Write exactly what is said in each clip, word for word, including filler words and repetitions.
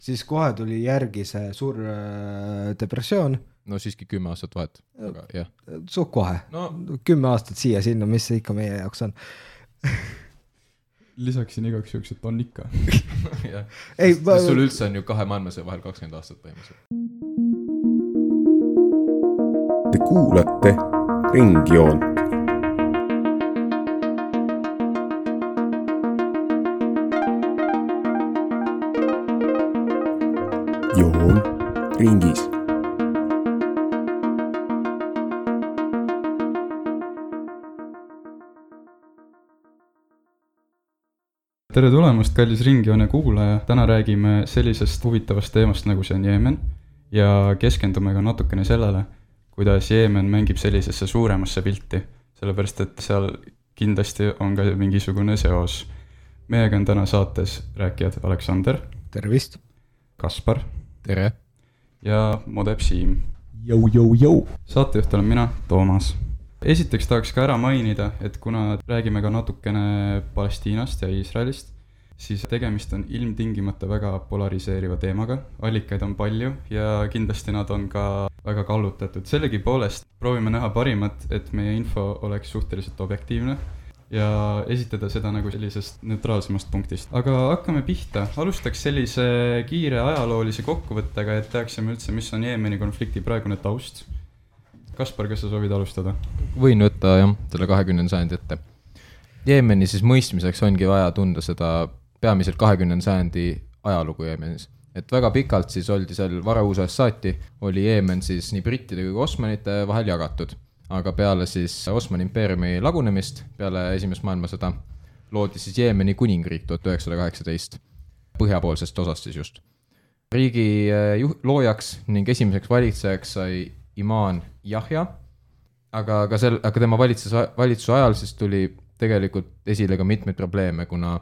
siis kohe tuli järgi see suur depressioon. No siiski kümme aastat vahet, aga jah. Suht kohe, no. kümme aastat siia sinna, mis see ikka meie jaoks on. Lisaksin igaks juhuks, et on ikka. Ei, ma... sul üldse on ju kahe maailmasõja vahel kakskümmend aastat põhimõtteliselt. Te kuulate Ringjoont. Joon ringis. Tere tulemast, kallis Ringjoone kuulaja. Täna räägime sellisest huvitavast teemast, nagu see on Jeemen ja keskendume ka natukene sellele, kuidas Jeemen mängib sellisesse suuremasse pilti, sellepärast et seal kindlasti on ka mingisugune seos. Meiega on täna saates rääkijad Aleksander. Tervist. Kaspar. Tere. Ja Modeb Siim. Jou, jou, jou. Saatejuht olen mina, Toomas. Esiteks tahaks ka ära mainida, et kuna räägime ka natukene Palestiinast ja Iisraelist, siis tegemist on ilmtingimata väga polariseeriva teemaga. Allikaid on palju ja kindlasti nad on ka väga kallutatud. Sellegi poolest proovime näha parimat, et meie info oleks suhteliselt objektiivne ja esitada seda nagu sellisest neutraalsemast punktist. Aga hakkame pihta. Alustaks sellise kiire ajaloolise kokkuvõttega, et teaksime üldse, mis on Jeemeni konflikti praegune taust. Kaspar, kas sa soovid alustada? Võin võtta jah, selle kahekümnenda sajandi ette. Jeemeni siis mõistmiseks ongi vaja tunda seda peamiselt kahekümnenda sajandi ajalugu Jeemenis. Et väga pikalt siis oldi seal varauusast saati, oli Jeemen siis nii brittide kui osmanite vahel jagatud. Aga peale siis Osmani impeeriumi lagunemist, peale esimest maailmasõda, loodi siis Jeemeni kuningriik tuhat üheksasada kaheksateist, põhjapoolsest osast siis just. Riigi loojaks ning esimeseks valitsejaks sai Imaan Jahja, aga, aga, sel, aga tema valitsuse, valitsuse ajal siis tuli tegelikult esile ka mitmeid probleeme, kuna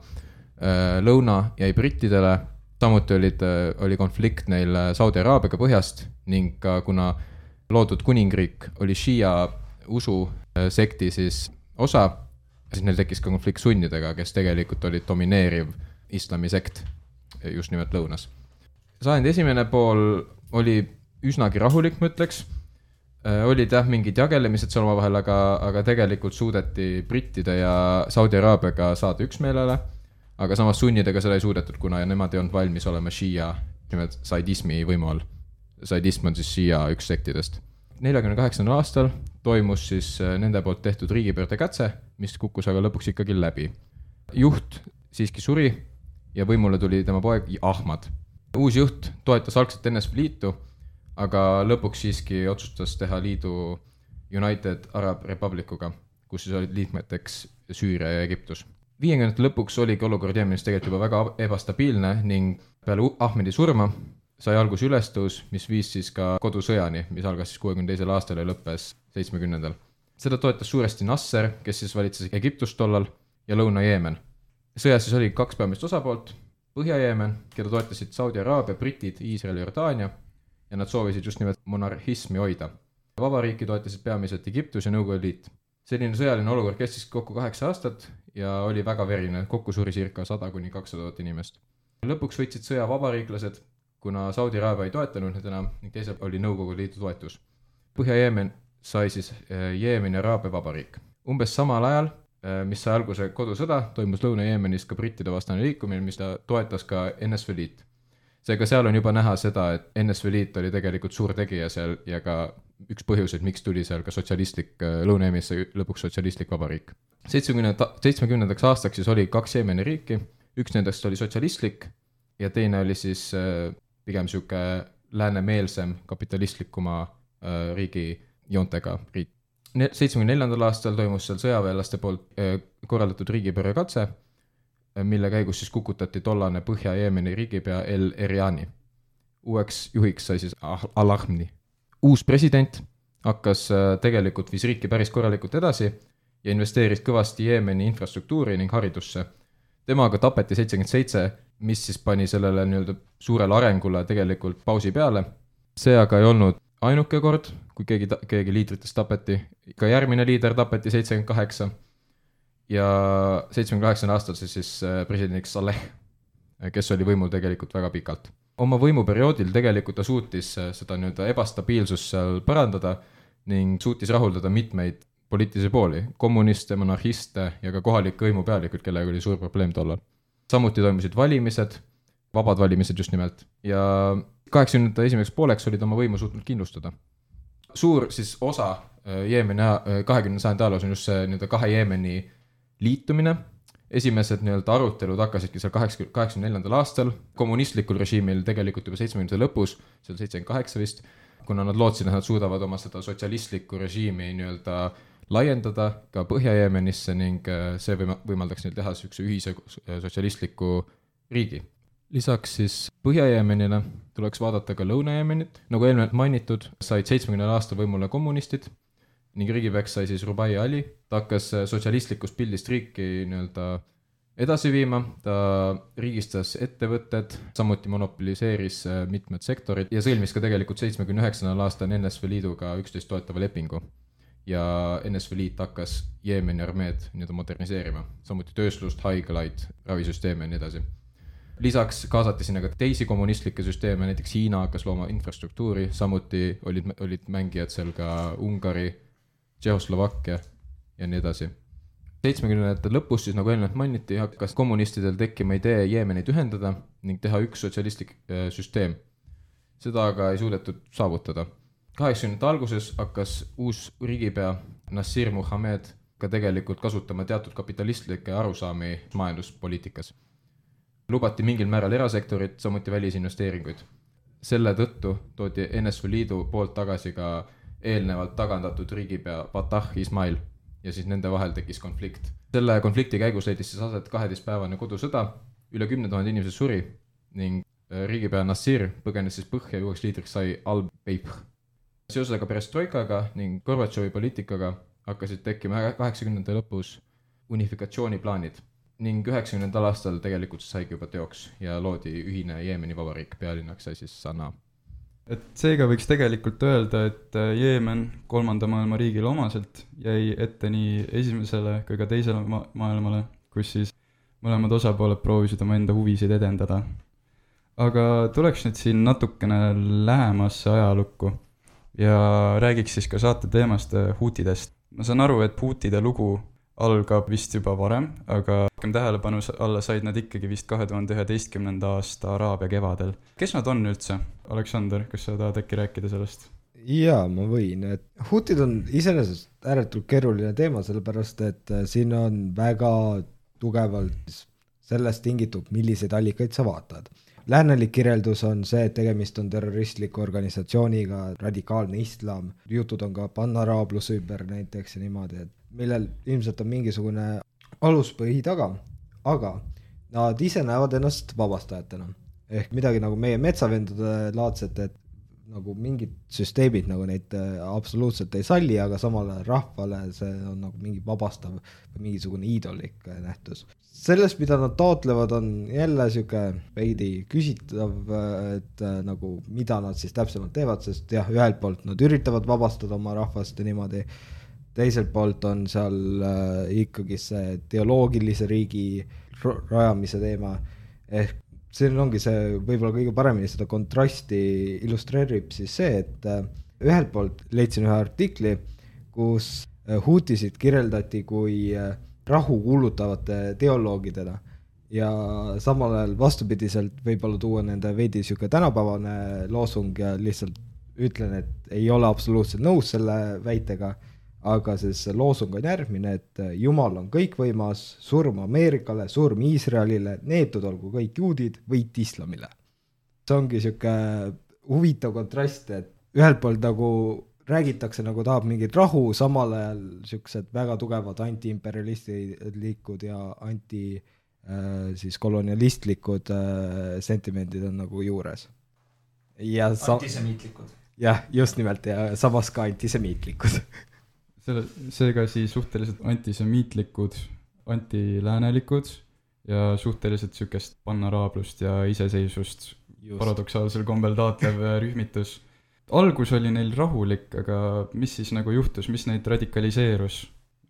äh, lõuna jäi brittidele, samuti olid, äh, oli konflikt neil Saudi Araabiaga põhjast ning ka kuna loodud kuningriik oli Shia usu äh, sekti siis osa, siis neil tekkis ka konflikt sunnidega, kes tegelikult olid domineeriv islami sekt just nimelt lõunas. Sajandi esimene pool oli üsnagi rahulik, ma ütleks. Olid jah mingid jagelemised seal omavahel, aga, aga tegelikult suudeti brittide ja Saudi Araabiaga saada üksmeelele, aga samas sunnidega seda ei suudetud, kuna nemad ei olnud valmis olema Shia, nimelt saidismi võimu all. Saidism on siis Shia üks sektidest. neljakümne kaheksandal aastal toimus siis nende poolt tehtud riigipöörde kätse, mis kukkus aga lõpuks ikkagi läbi. Juht siiski suri ja võimule tuli tema poeg Ahmad. Uus juht toetas algselt N S V liitu, aga lõpuks siiski otsustas teha liidu United Arab Republicuga, kus siis olid liikmeteks Süüria ja Egiptus. viiekümnendate lõpuks oligi olukord Jeemenis tegelikult juba väga ebastabiilne ning peale Ahmedi surma sai algus ülestõus, mis viis siis ka kodusõjani, mis algas siis kuuekümne teisel aastal ja lõppes seitsmekümnendal. Seda toetas suuresti Nasser, kes siis valitses Egiptust tollal ja Lõuna-Jeemen. Sõjas siis oli kaks peamist osapoolt, Põhja-Jeemen, keda toetasid Saudi Araabia, britid, Iisrael ja Jordaania, ja nad soovisid just nimelt monarhismi hoida. Vabariiki toetasid peamiselt Egiptus ja Nõukogude Liit. Selline sõjaline olukord kestis kokku kaheksa aastat ja oli väga verine, kokku suri circa sada kuni kakssada tuhat inimest. Lõpuks võitsid sõja vabariiklased, kuna Saudi Araabia ei toetanud need enam ning teisel oli Nõukogude Liidu toetus. Põhja-Jeemen sai siis Jeemeni Araabia vabariik. Umbes samal ajal, mis sai alguse kodusõda, toimus Lõuna-Jeemenis ka brittide vastane liikumine, mis ta toetas ka N S V liit. Seega seal on juba näha seda, et N S V liit oli tegelikult suur tegija seal ja ka üks põhjuseid, miks tuli seal ka sotsialistlik Lõuna-Jeemenis lõpuks sotsialistlik vabariik. seitsmekümnendaks aastaks siis oli kaks Jeemeni riiki, üks nendest oli sotsialistlik ja teine oli siis pigem siuke läänemeelsem kapitalistlikuma riigi joontega riik. seitsmekümne neljandal aastal toimus seal sõjaväelaste poolt korraldatud riigipöörde katse, mille käigus siis kukutati tollane Põhja-Jeemeni riigipea El Eriani. Uueks juhiks sai siis Al-Ahmni. Uus president hakkas tegelikult viis riiki päris korralikult edasi ja investeeris kõvasti Jeemeni infrastruktuuri ning haridusse. Temaga tapeti seitsekümmend seitse, mis siis pani sellele nii-öelda suurele arengule tegelikult pausi peale. See aga ei olnud ainuke kord, kui keegi, keegi liidritest tapeti. Ka järgmine liider tapeti seitsekümmend kaheksa ja seitsmekümne kaheksandal aastal siis, siis presidendiks Saleh, kes oli võimul tegelikult väga pikalt. oma võimuperioodil tegelikult ta suutis seda nii-öelda ebastabiilsust seal parandada ning suutis rahuldada mitmeid poliitilisi pooli, kommuniste, monarhiste ja ka kohalikke võimupealikud, kellega oli suur probleem tollal. Samuti toimusid valimised, vabad valimised just nimelt, ja kaheksakümnendate esimeseks pooleks olid oma võimu suutnud kindlustada. Suur siis osa Jeemeni kahekümnenda sajandi ajaloos on just see nii-öelda kahe Jeemeni liitumine. Esimesed nii-öelda arutelud hakkasidki seal kaheksakümne neljandal aastal, kommunistlikul režiimil tegelikult juba seitsmekümnendate lõpus, seal seitsekümmend kaheksa vist, kuna nad lootsid, et nad suudavad oma seda sotsialistlikku režiimi nii-öelda laiendada ka Põhja-Jeemenisse ning see võimaldaks neil teha üks ühise sotsialistliku riigi. Lisaks siis Põhja-Jeemenile tuleks vaadata ka Lõuna-Jeemenit. Nagu eelmalt mainitud, said seitsmekümnendal aastal võimule kommunistid ning riigipeaks sai siis Rubai Ali. Ta hakkas sotsialistlikust pildist riiki nii-öelda edasi viima, ta riigistas ettevõtted, samuti monopoliseeris mitmed sektorid ja sõlmis ka tegelikult seitsmekümne üheksandal aastal N S V Liiduga üksteist toetava lepingu. Ja N S V Liit hakkas Jeemeni armeed nii-öelda moderniseerima, samuti tööslust, haiglaid, ravisüsteeme ja nii edasi. Lisaks kaasati sinna ka teisi kommunistlikke süsteeme, näiteks Hiina hakkas looma infrastruktuuri, samuti olid, olid mängijad seal ka Ungari, Tšehhoslovakkia ja nii edasi. seitsmekümnendate lõpus siis, nagu eelnevalt mainiti, hakkas kommunistidel tekkima idee Jeemenit ühendada ning teha üks sotsialistlik süsteem. Seda aga ei suudetud saavutada. kaheksakümnendate alguses hakkas uus riigipea Nasir Muhamed ka tegelikult kasutama teatud kapitalistlikke arusaami majanduspoliitikas. Lubati mingil määral erasektorit, samuti välisinvesteeringuid. Selle tõttu toodi N S V Liidu poolt tagasi ka eelnevalt tagandatud riigipea Fatah Ismail ja siis nende vahel tekkis konflikt. Selle konflikti käigus leidis siis aset kaheteistpäevane kodusõda, üle kümne tuhande inimese suri ning riigipea Nasir põgenes siis põhja ja uueks liidriks sai Al-Beiph. Seosega perestroikaga ning Gorbatšovi poliitikaga hakkasid tekkima kaheksakümnendate lõpus unifikatsiooniplaanid ning üheksakümnendal aastal tegelikult saigi juba teoks ja loodi ühine Jeemeni vabariik, pealinnaks sai siis Sanaa. Et seega võiks tegelikult öelda, et Jeemen kolmanda maailma riigile omaselt jäi ette nii esimesele kui ka teisele ma- maailmale, kus siis mõlemad osapooled proovisid oma enda huvisid edendada. Aga tuleks nüüd siin natukene lähemasse ajalukku ja räägiks siis ka saate teemast huutidest. Ma saan aru, et huutide lugu algab vist juba varem, aga rohkem tähelepanu alla said nad ikkagi vist kahe tuhande üheteistkümnenda aasta Araabia kevadel. Kes nad on üldse? Aleksander, kas sa tahad äkki rääkida sellest? Jaa, ma võin. Et huutid on iseenesest ääretult keeruline teema, sellepärast et siin on väga tugevalt sellest tingitud, milliseid allikaid sa vaatad. Läänelik kirjeldus on see, et tegemist on terroristliku organisatsiooniga, radikaalne islam, jutud on ka panaraabluse ümber näiteks ja niimoodi, et millel ilmselt on mingisugune aluspõhi taga, aga nad ise näevad ennast vabastajatena. Ehk midagi nagu meie metsavendade laadset, et nagu mingid süsteemid nagu neid absoluutselt ei salli, aga samal rahvale see on nagu mingi vabastav või mingisugune iidolik nähtus. Sellest, mida nad taotlevad, on jälle siuke veidi küsitav, et nagu mida nad siis täpsemalt teevad, sest jah, ühelt poolt nad üritavad vabastada oma rahvast ja niimoodi, teiselt poolt on seal äh, ikkagi see teoloogilise riigi rajamise teema, ehk siin ongi see võib-olla kõige paremini seda kontrasti illustreerib siis see, et äh, ühelt poolt leidsin ühe artikli, kus äh, huutisid kirjeldati kui äh, rahu kuulutavate teoloogidena ja samal ajal vastupidiselt võib-olla tuua nende veidi siuke tänapäevane loosung ja lihtsalt ütlen, et ei ole absoluutselt nõus selle väitega, aga siis loosung on järgmine, et Jumal on kõikvõimas, surm Ameerikale, surm Iisraelile, neetud olgu kõik juudid, võit islamile. See ongi siuke huvitav kontrast, et ühelt poolt nagu räägitakse, nagu tahab mingit rahu, samal ajal siuksed väga tugevad anti-imperialistlikud ja anti äh, siis kolonialistlikud äh, sentimendid on nagu juures. Ja sa- antisemiitlikud. Jah, just nimelt ja samas ka antisemiitlikud. Selle, seega siis suhteliselt antisemiitlikud, antiläänelikud ja suhteliselt sükest pannaraablust ja iseseisvust just. Paradoksaalsel kombel taatlev rühmitus. Algus oli neil rahulik, aga mis siis nagu juhtus, mis neid radikaliseerus,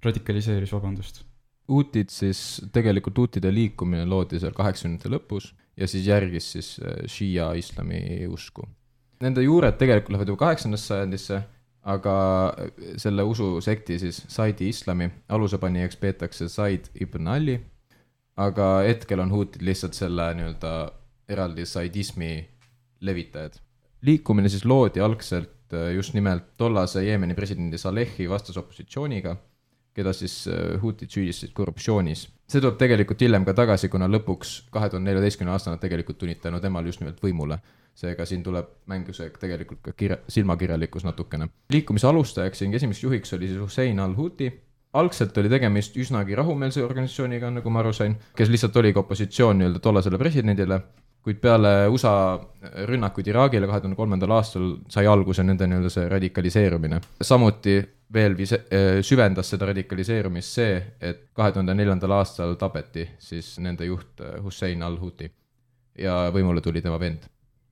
radikaliseeris, vabandust? Uutid siis, tegelikult uutide liikumine loodi seal kaheksakümnendate lõpus ja siis järgis siis šiia islami usku. Nende juured tegelikult lähevad juba kaheksandasse sajandisse, aga selle ususekti siis Saidi islami alusepanijaks peetakse Said ibn Ali, aga hetkel on huutid lihtsalt selle nii-öelda eraldi saidismi levitajad. Liikumine siis loodi algselt just nimelt tollase Jeemeni presidendi Salehi vastasopositsiooniga, keda siis huutid süüdistasid korruptsioonis. See tuleb tegelikult hiljem ka tagasi, kuna lõpuks kahe tuhande neljateistkümnenda aastana tegelikult tulid tänu temal just nimelt võimule. Seega siin tuleb mänguse tegelikult ka kirja, silmakirjalikkus natukene. Liikumise alustajaks ning esimeseks juhiks oli siis Hussein al-Huti. Algselt oli tegemist üsnagi rahumeelse organisatsiooniga, nagu ma aru sain, kes lihtsalt oli ka opositsioon nii-öelda tollasele presidendile, kuid peale U S A rünnakuid Iraagile kahe tuhande kolmandal aastal sai alguse nende nii-öelda see radikaliseerumine. Samuti veel vise, süvendas seda radikaliseerumist see, et kahe tuhande neljandal aastal tapeti siis nende juht Hussein al-Huti ja võimule tuli tema vend.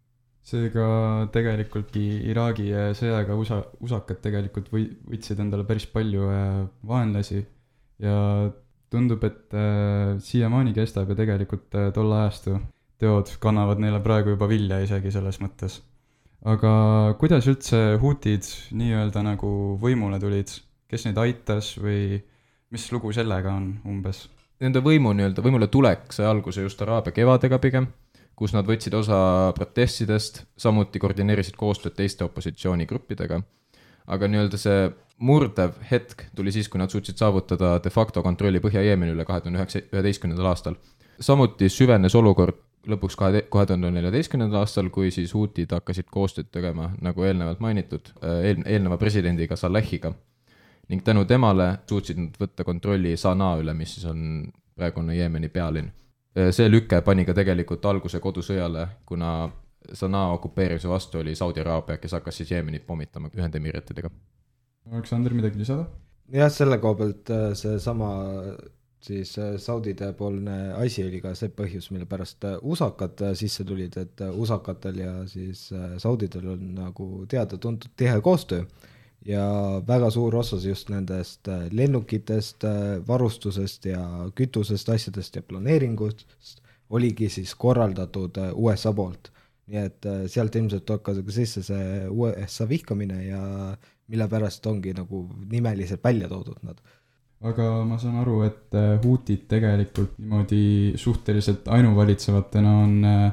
Seega tegelikult Iraagi sõjaga USA, usakad tegelikult või, võtsid endale päris palju vaenlasi ja tundub, et äh, siiamaani kestab ja tegelikult äh, tolle ajastu teod kannavad neile praegu juba vilja isegi selles mõttes. Aga kuidas üldse huutid nii-öelda nagu võimule tulid? Kes neid aitas või mis lugu sellega on umbes? Nende võimu nii-öelda võimule tulek sai alguse just Araabia kevadega pigem, kus nad võtsid osa protestidest, samuti koordineerisid koostööd teiste opositsioonigruppidega. Aga nii-öelda see murdev hetk tuli siis, kui nad suutsid saavutada de facto kontrolli Põhja-Jeemeni üle kahe tuhande üheteistkümnendal aastal. Samuti süvenes olukord lõpuks kahe tuhande neljateistkümnendal aastal, kui siis huutid hakkasid koostööd tegema, nagu eelnevalt mainitud, eel, eelneva presidendiga Salehiga. Ning tänu temale suutsid nad võtta kontrolli Sanaa üle, mis siis on praegune Jeemeni pealinn. See lüke pani ka tegelikult alguse kodusõjale, kuna Sanaa okupeerimise vastu oli Saudi Araabia, kes hakkas siis Jeemenit pommitama Ühendemiiretidega. Aleksander, midagi lisada? Jah, selle koha pealt see sama siis Saudide poolne asi oli ka see põhjus, mille pärast usakad sisse tulid, et usakatel ja siis Saudidel on nagu teada tuntud tihe koostöö ja väga suur osas just nendest lennukitest, varustusest ja kütusest, asjadest ja planeeringust oligi siis korraldatud U S A poolt. Nii et sealt ilmselt hakkas sisse see U S A vihkamine ja mille pärast ongi nagu nimeliselt välja toodud nad. Aga ma saan aru, et huutid tegelikult niimoodi suhteliselt ainuvalitsevatena on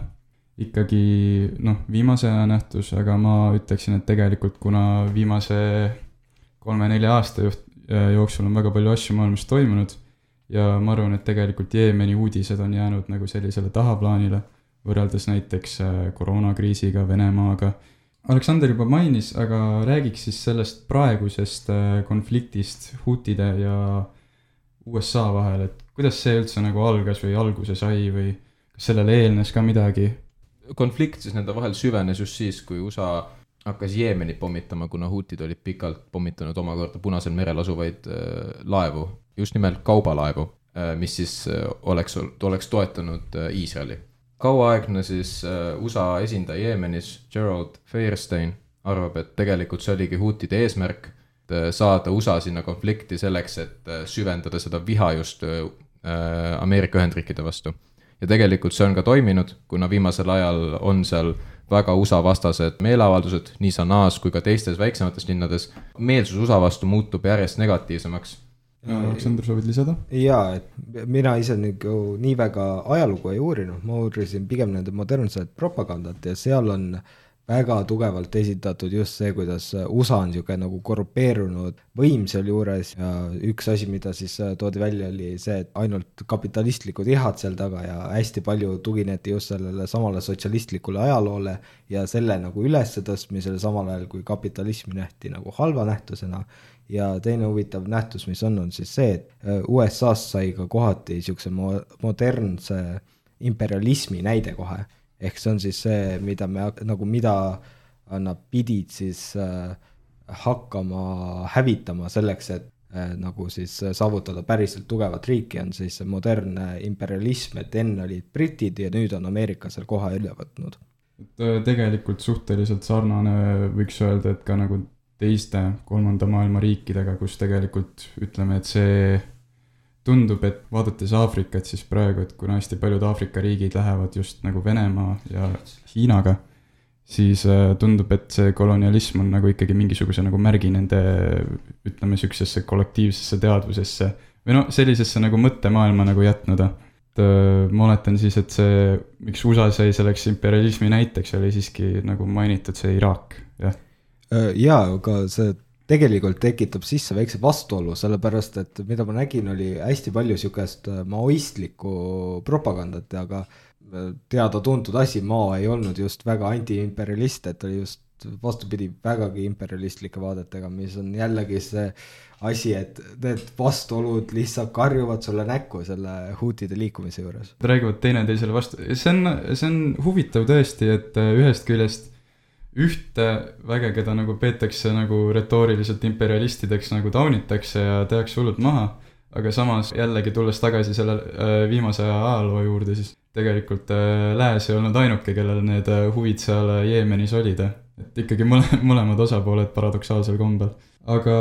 ikkagi noh, viimase aja nähtus, aga ma ütleksin, et tegelikult kuna viimase kolme-nelja aasta jooksul on väga palju asju maailmas toimunud ja ma arvan, et tegelikult Jeemeni uudised on jäänud nagu sellisele tahaplaanile võrreldes näiteks koroonakriisiga, Venemaaga. Aleksander juba mainis, aga räägiks siis sellest praegusest konfliktist huutide ja U S A vahel, et kuidas see üldse nagu algas või alguse sai või kas sellele eelnes ka midagi? Konflikt siis nende vahel süvenes just siis, kui U S A hakkas Jeemenit pommitama, kuna huutid olid pikalt pommitanud omakorda Punasel merel asuvaid laevu, just nimelt kaubalaevu, mis siis oleks, oleks toetanud Iisraeli. Kauaaegne siis U S A esindaja Jeemenis, Gerald Feierstein, arvab, et tegelikult see oligi huutide eesmärk saada U S A sinna konflikti selleks, et süvendada seda viha just Ameerika Ühendriikide vastu. Ja tegelikult see on ka toiminud, kuna viimasel ajal on seal väga U S A vastased meeleavaldused, nii Sanaas kui ka teistes väiksemates linnades. Meelsus U S A vastu muutub järjest negatiivsemaks. Aleksander, soovid lisada? Jaa, et mina ise nagu nii väga ajalugu ei uurinud, ma uurisin pigem nende modernset propagandat ja seal on väga tugevalt esitatud just see, kuidas U S A on siuke nagu korrupeerunud võim seal juures ja üks asi, mida siis toodi välja, oli see, et ainult kapitalistlikud ihad seal taga ja hästi palju tugineti just sellele samale sotsialistlikule ajaloole ja selle nagu ülestõstmisele samal ajal, kui kapitalismi nähti nagu halva nähtusena. Ja teine huvitav nähtus, mis on, on siis see, et U S A-s sai ka kohati siukse modernse imperialismi näide kohe. Ehk see on siis see, mida me nagu mida annab pidid siis äh, hakkama hävitama selleks, et äh, nagu siis saavutada päriselt tugevat riiki, on siis modernne imperialism, et enne olid britid ja nüüd on Ameerika seal koha üle võtnud. Tegelikult suhteliselt sarnane võiks öelda, et ka nagu teiste kolmanda maailma riikidega, kus tegelikult ütleme, et see tundub, et vaadates Aafrikat siis praegu, et kuna hästi paljud Aafrika riigid lähevad just nagu Venemaa ja Hiinaga, siis tundub, et see kolonialism on nagu ikkagi mingisuguse nagu märgi nende, ütleme, sükksesse kollektiivsesse teadvusesse või no sellisesse nagu mõttemaailma nagu jätnud. Et ma oletan siis, et see, miks U S A sai selleks imperialismi näiteks, oli siiski nagu mainitud see Iraak, jah? Jaa, aga see tegelikult tekitab sisse väikse vastuolu, sellepärast, et mida ma nägin, oli hästi palju sükest maoistlikku propagandat, aga teada-tuntud asi, maa ei olnud just väga anti-imperialist, et oli just vastupidi vägagi imperialistlike vaadetega, mis on jällegi see asi, et need vastuolud lihtsalt karjuvad sulle näkku selle huutide liikumise juures. Räägivad teine teisele vastu. See on, see on huvitav tõesti, et ühest küljest ühte väge, keda nagu peetakse nagu retooriliselt imperialistideks nagu taunitakse ja tehakse hullult maha, aga samas jällegi tulles tagasi selle viimase ajaloo juurde, siis tegelikult lääs ei olnud ainuke, kellel need huvid seal Jeemenis olid. Et ikkagi mõle, mõlemad osapooled paradoksaalsel kombel. Aga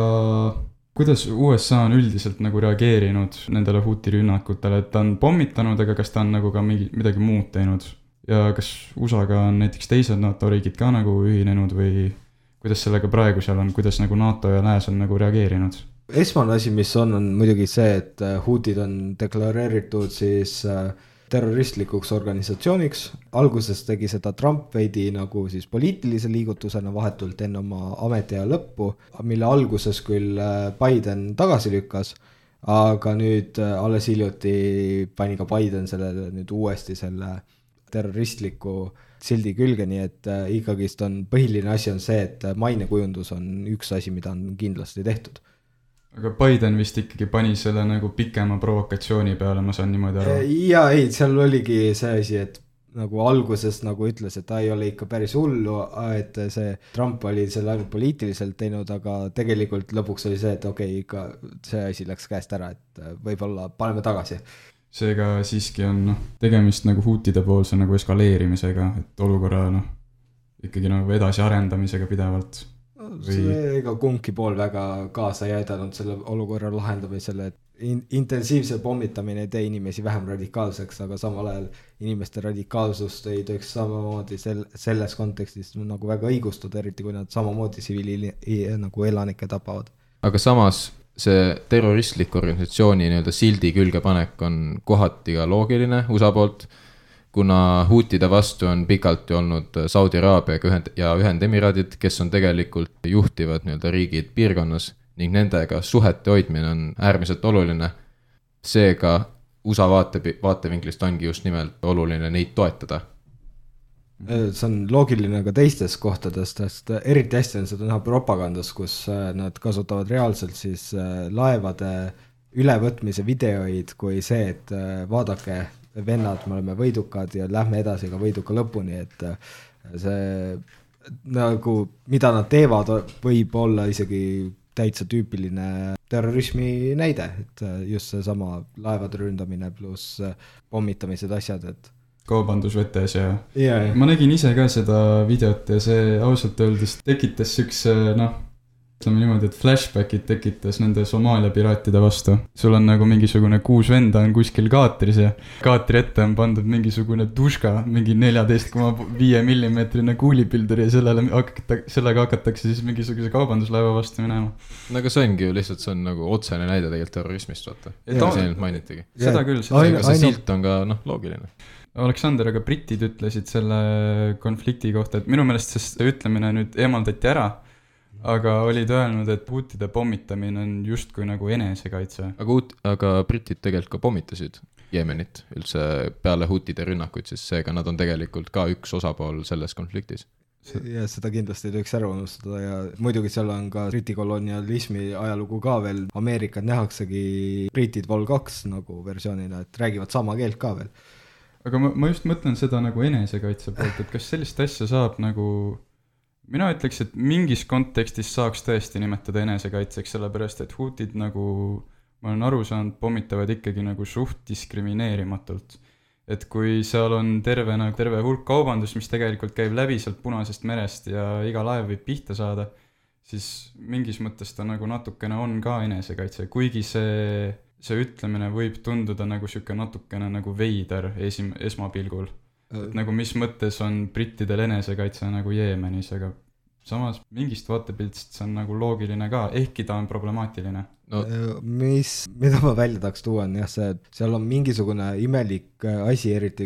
kuidas U S A on üldiselt nagu reageerinud nendele huuti rünnakutele, et ta on pommitanud, aga kas ta on nagu ka mingi, midagi muud teinud? Ja kas U S A-ga on näiteks teised NATO riigid ka nagu ühinenud või kuidas sellega praegu seal on, kuidas nagu NATO ja lääs on nagu reageerinud? Esmane asi, mis on, on muidugi see, et huutid on deklareeritud siis terroristlikuks organisatsiooniks. Alguses tegi seda Trump veidi nagu siis poliitilise liigutusena vahetult enne oma ametiaja lõppu, mille alguses küll Biden tagasi lükkas, aga nüüd alles hiljuti pani ka Biden sellele nüüd uuesti selle terroristliku sildi külge, nii et ikkagist on põhiline asi on see, et mainekujundus on üks asi, mida on kindlasti tehtud. Aga Biden vist ikkagi pani selle nagu pikema provokatsiooni peale, ma saan niimoodi aru. Ja ei, seal oligi see asi, et nagu alguses nagu ütles, et ta ei ole ikka päris hullu, et see Trump oli selle ainult poliitiliselt teinud, aga tegelikult lõpuks oli see, et okei, ikka see asi läks käest ära, et võib-olla paneme tagasi. Seega siiski on no, tegemist nagu huutide poolse nagu eskaleerimisega, et olukorra no, ikkagi nagu edasi arendamisega pidevalt. See ega kumbki pool väga kaasa ei aidanud selle olukorra lahendamisele, et in- intensiivse pommitamine ei tee inimesi vähem radikaalseks, aga samal ajal inimeste radikaalsust ei tohiks samamoodi sel- selles kontekstis nagu väga õigustada, eriti kui nad samamoodi siviili nagu elanikke tapavad. Aga samas see terroristlik organisatsiooni nii-öelda sildi külge panek on kohati ka loogiline U S A poolt, kuna huutide vastu on pikalt olnud Saudi Araabia ja Ühendemiraadid, kes on tegelikult juhtivad nii-öelda riigid piirkonnas ning nendega suhete hoidmine on äärmiselt oluline. Seega U S A vaate, vaatevinklist ongi just nimelt oluline neid toetada. See on loogiline ka teistes kohtades, sest eriti hästi on seda näha propagandas, kus nad kasutavad reaalselt siis laevade ülevõtmise videoid kui see, et vaadake vennad, me oleme võidukad ja lähme edasi ka võiduka lõpuni, et see nagu, mida nad teevad, võib olla isegi täitsa tüüpiline terrorismi näide, et just see sama laevade ründamine pluss pommitamised asjad, et kaubandusvetes ja yeah. Ma nägin ise ka seda videot ja see ausalt öeldes tekitas sükse, noh, ütleme niimoodi, et flashbackid tekitas nende Somaalia piraatide vastu. Sul on nagu mingisugune kuus venda on kuskil kaatris ja kaatri ette on pandud mingisugune tuška, mingi neljateist koma viis millimeetrine kuulipildur ja sellele hakata, sellega hakatakse siis mingisuguse kaubanduslaeva vastu minema. No aga see ongi ju lihtsalt, see on nagu otsene näide tegelikult terrorismist, vaata. Ta... See ainult mainitigi. Seda küll, seda ainu, see silt on ka noh, loogiline. Aleksander, aga britid ütlesid selle konflikti kohta, et minu meelest see ütlemine nüüd eemaldati ära, aga olid öelnud, et huutide pommitamine on justkui nagu enesekaitse. Aga, uut, aga britid tegelikult ka pommitasid Jeemenit üldse peale huutide rünnakuid, siis seega nad on tegelikult ka üks osapool selles konfliktis. Ja seda kindlasti ei tohiks ära unustada ja muidugi seal on ka briti kolonialismi ajalugu ka veel. Ameerikad nähaksegi britid vol kaks nagu versioonina, et räägivad sama keelt ka veel. Aga ma, ma just mõtlen seda nagu enesekaitse poolt, et kas sellist asja saab nagu, mina ütleks, et mingis kontekstis saaks tõesti nimetada enesekaitseks, sellepärast, et huutid nagu, ma olen aru saanud, pommitavad ikkagi nagu suht diskrimineerimatult. Et kui seal on terve, nagu terve hulk kaubandus, mis tegelikult käib läbi sealt Punasest merest ja iga laev võib pihta saada, siis mingis mõttes ta nagu natukene on ka enesekaitse, kuigi see see ütlemine võib tunduda nagu siuke natukene nagu veider esim- esmapilgul. Et nagu mis mõttes on brittidel enesekaitse nagu Jeemenis, aga samas mingist vaatepiltsist see on nagu loogiline ka, ehkki ta on problemaatiline. No. Mis, mida ma välja tahaks tuua on jah see, et seal on mingisugune imelik asi, eriti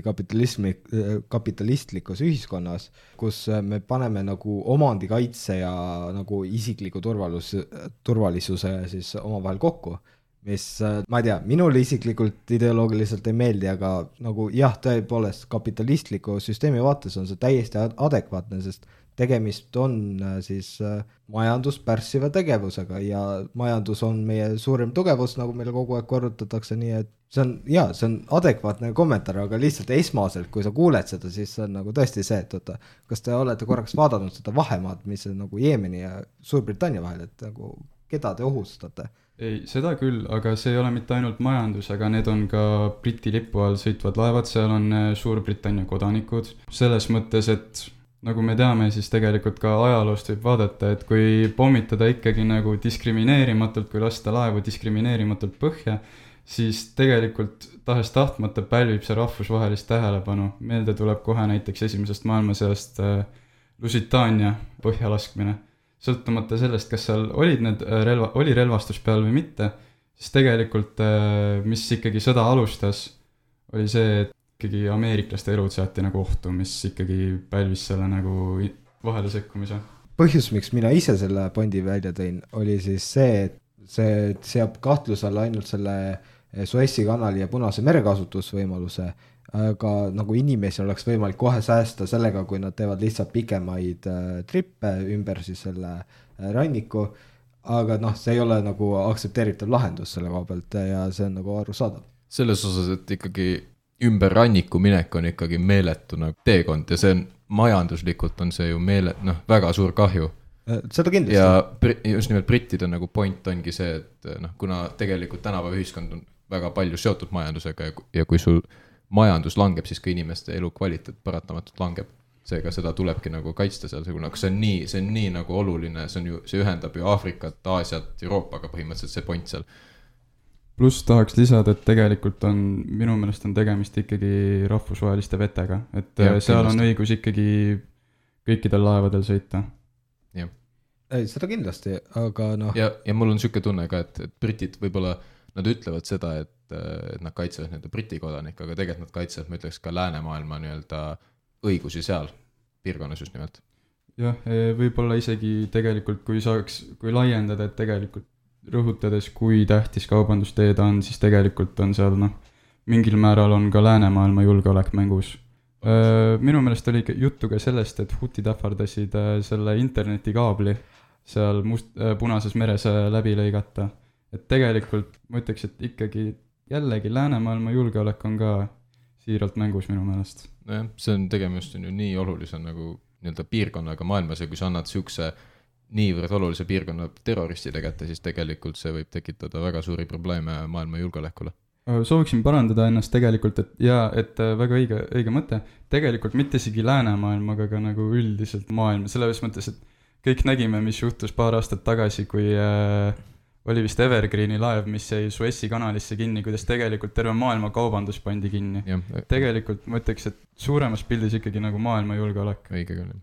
kapitalistlikus ühiskonnas, kus me paneme nagu omandikaitse ja nagu isikliku turvalus, turvalisuse siis omavahel kokku, mis, ma ei tea, minule isiklikult ideoloogiliselt ei meeldi, aga nagu jah, tõepoolest kapitalistliku süsteemi vaates on see täiesti adekvaatne, sest tegemist on siis majandus pärssiva tegevusega ja majandus on meie suurim tugevus, nagu meile kogu aeg korrutatakse, nii et see on, jaa, see on adekvaatne kommentaar, aga lihtsalt esmaselt, kui sa kuuled seda, siis see on nagu tõesti see, et oota, kas te olete korraks vaadanud seda vahemaad, mis on nagu Jeemeni ja Suurbritannia vahel, et nagu keda te ohustate? Ei, seda küll, aga see ei ole mitte ainult majandus, aga need on ka Briti lipu all sõitvad laevad, seal on Suurbritannia kodanikud, selles mõttes, et nagu me teame, siis tegelikult ka ajaloost võib vaadata, et kui pommitada ikkagi nagu diskrimineerimatult, kui lasta laevu diskrimineerimatult põhja, siis tegelikult tahes tahtmata pälvib see rahvusvahelist tähelepanu. Meelde tuleb kohe näiteks esimesest maailmasõjast Lusitaania põhja laskmine. Sõltumata sellest, kas seal olid need relva, oli relvastus peal või mitte, siis tegelikult mis ikkagi sõda alustas, oli see, et ikkagi ameeriklaste elud seati nagu ohtu, mis ikkagi pälvis selle nagu vahele sekkumise. Põhjus, miks mina ise selle pointi välja tõin, oli siis see, et see seab kahtluse alla ainult selle Suessi kanali ja Punase mere kasutusvõimaluse, aga nagu inimesi oleks võimalik kohe säästa sellega, kui nad teevad lihtsalt pikemaid trippe ümber siis selle ranniku, aga noh, see ei ole nagu aktsepteeritav lahendus selle koha pealt ja see on nagu arusaadav. Selles osas, et ikkagi ümber ranniku minek on ikkagi meeletu nagu teekond ja see on majanduslikult on see ju meele, noh, väga suur kahju. Seda kindlasti. Ja just nimelt brittide nagu point ongi see, et noh, kuna tegelikult tänava ühiskond on väga palju seotud majandusega ja, ja kui sul majandus langeb, siis ka inimeste elu kvaliteet paratamatult langeb. Seega seda tulebki nagu kaitsta seal, see, see on nii, see on nii nagu oluline, see on ju, see ühendab ju Aafrikat, Aasiat, Euroopaga põhimõtteliselt see point seal. Plus tahaks lisada, et tegelikult on, minu meelest on tegemist ikkagi rahvusvaheliste vetega, et ja, seal kindlasti on õigus ikkagi kõikidel laevadel sõita. Jah. Ei, seda kindlasti, aga noh. Ja, ja mul on siuke tunne ka, et, et britid võib-olla, nad ütlevad seda, et, et nad kaitsevad nende briti kodanik, aga tegelikult nad kaitsevad, ma ütleks ka läänemaailma nii-öelda õigusi seal piirkonnas just nimelt. Jah, võib-olla isegi tegelikult, kui saaks, kui laiendada, et tegelikult rõhutades, kui tähtis kaubandusteed on, siis tegelikult on seal, noh, mingil määral on ka läänemaailma julgeolek mängus. Minu meelest oli juttu ka sellest, et hutid ähvardasid selle internetikaabli seal must, Punases meres läbi lõigata. Et tegelikult ma ütleks, et ikkagi jällegi läänemaailma julgeolek on ka siiralt mängus minu meelest. Nojah, see on tegemist on ju nii olulise nagu nii-öelda piirkonnaga maailmas ja kui sa annad siukse niivõrd olulise piirkonna terroristide kätte, siis tegelikult see võib tekitada väga suuri probleeme maailma julgeolekule. Sooviksin parandada ennast tegelikult, et jaa, et väga õige, õige mõte. Tegelikult mitte isegi läänemaailm, aga ka nagu üldiselt maailm. Selles mõttes, et kõik nägime, mis juhtus paar aastat tagasi, kui äh, oli vist Evergreeni laev, mis jäi Suessi kanalisse kinni, kuidas tegelikult terve maailma kaubandus pandi kinni. Ja. Tegelikult ma ütleks, et suuremas pildis ikkagi nagu maailma julgeolek. Õige küll.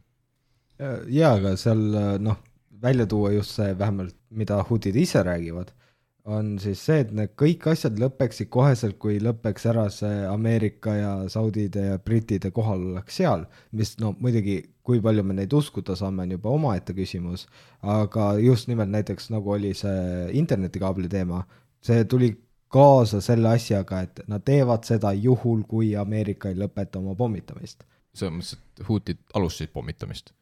Jaa, aga seal noh, välja tuua just see vähemalt, mida hutid ise räägivad, on siis see, et need kõik asjad lõpeksid koheselt, kui lõpeks ära see Ameerika ja Saudide ja Britide kohal oleks seal, mis no muidugi, kui palju me neid uskuda saame, on juba omaette küsimus, aga just nimelt näiteks nagu oli see internetikaabli teema, see tuli kaasa selle asjaga, et nad teevad seda juhul, kui Ameerika ei lõpeta oma pommitamist. See on mõttes, et hutid alustasid pommitamist.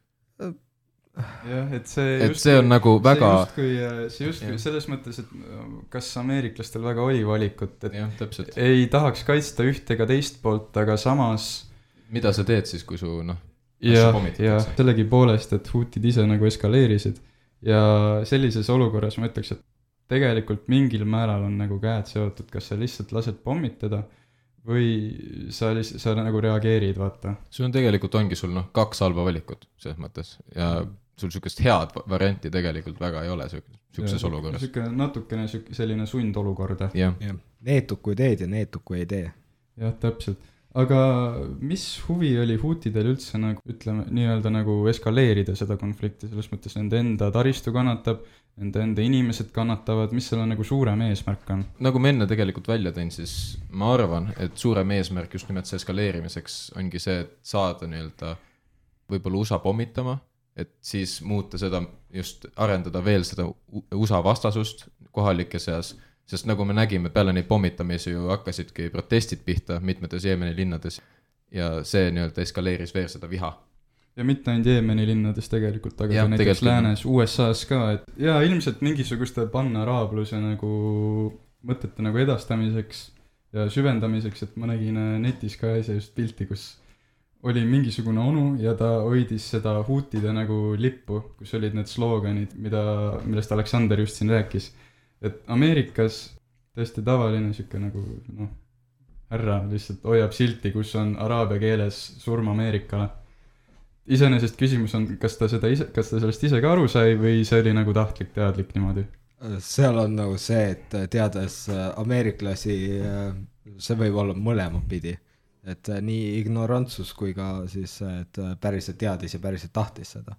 Jah, et see, et see on nagu väga see justkui, see justkui selles mõttes, et kas ameeriklastel väga oli valikut, et jah, täpselt. Ei tahaks kaitsta üht ega teist poolt, aga samas mida sa teed siis, kui su noh ja, ja sellegi poolest, et hutid ise nagu eskaleerisid ja sellises olukorras ma ütleks, et tegelikult mingil määral on nagu käed seotud, kas sa lihtsalt lased pommitada või sa, sa nagu reageerid, vaata. sul on tegelikult ongi sul noh, kaks halba valikut selles mõttes ja sul sükest head varianti tegelikult väga ei ole sükses olukorras. Süke natukene selline sundolukorda. jah, neetud kui teed ja neetud kui ei tee. jah, täpselt. Aga mis huvi oli huutidel üldse nagu, ütleme, nii-öelda nagu eskaleerida seda konflikti, selles mõttes nende enda taristu kannatab, nende enda inimesed kannatavad, mis selle nagu suurem eesmärk on? Nagu ma enne tegelikult välja tõin, siis ma arvan, et suurem eesmärk just nimelt see eskaleerimiseks ongi see, et saada nii-öelda võib-olla U S A pommitama, et siis muuta seda, just arendada veel seda U S A vastasust kohalike seas, sest nagu me nägime, peale neid pommitamisi ju hakkasidki protestid pihta mitmetes Jeemeni linnades ja see nii-öelda eskaleeris veel seda viha. Ja mitte ainult Jeemeni linnades tegelikult, aga ja, ka näiteks läänes, U S A-s ka, et ja ilmselt mingisuguste panna-raabluse nagu mõtete nagu edastamiseks ja süvendamiseks, et ma nägin netis ka äsja just pilti, kus oli mingisugune onu ja ta hoidis seda huutide nagu lippu, kus olid need slooganid, mida, millest Aleksander just siin rääkis. Et Ameerikas tõesti tavaline siuke nagu, noh, härra lihtsalt hoiab silti, kus on araabia keeles surm Ameerikale. Iseenesest küsimus on, kas ta, seda ise, kas ta sellest ise ka aru sai või see oli nagu tahtlik teadlik niimoodi? Seal on nagu see, et teades ameeriklasi, see võib olla mõlema pidi. Et nii ignorantsus kui ka siis, et päriselt teadis ja päriselt tahtis seda.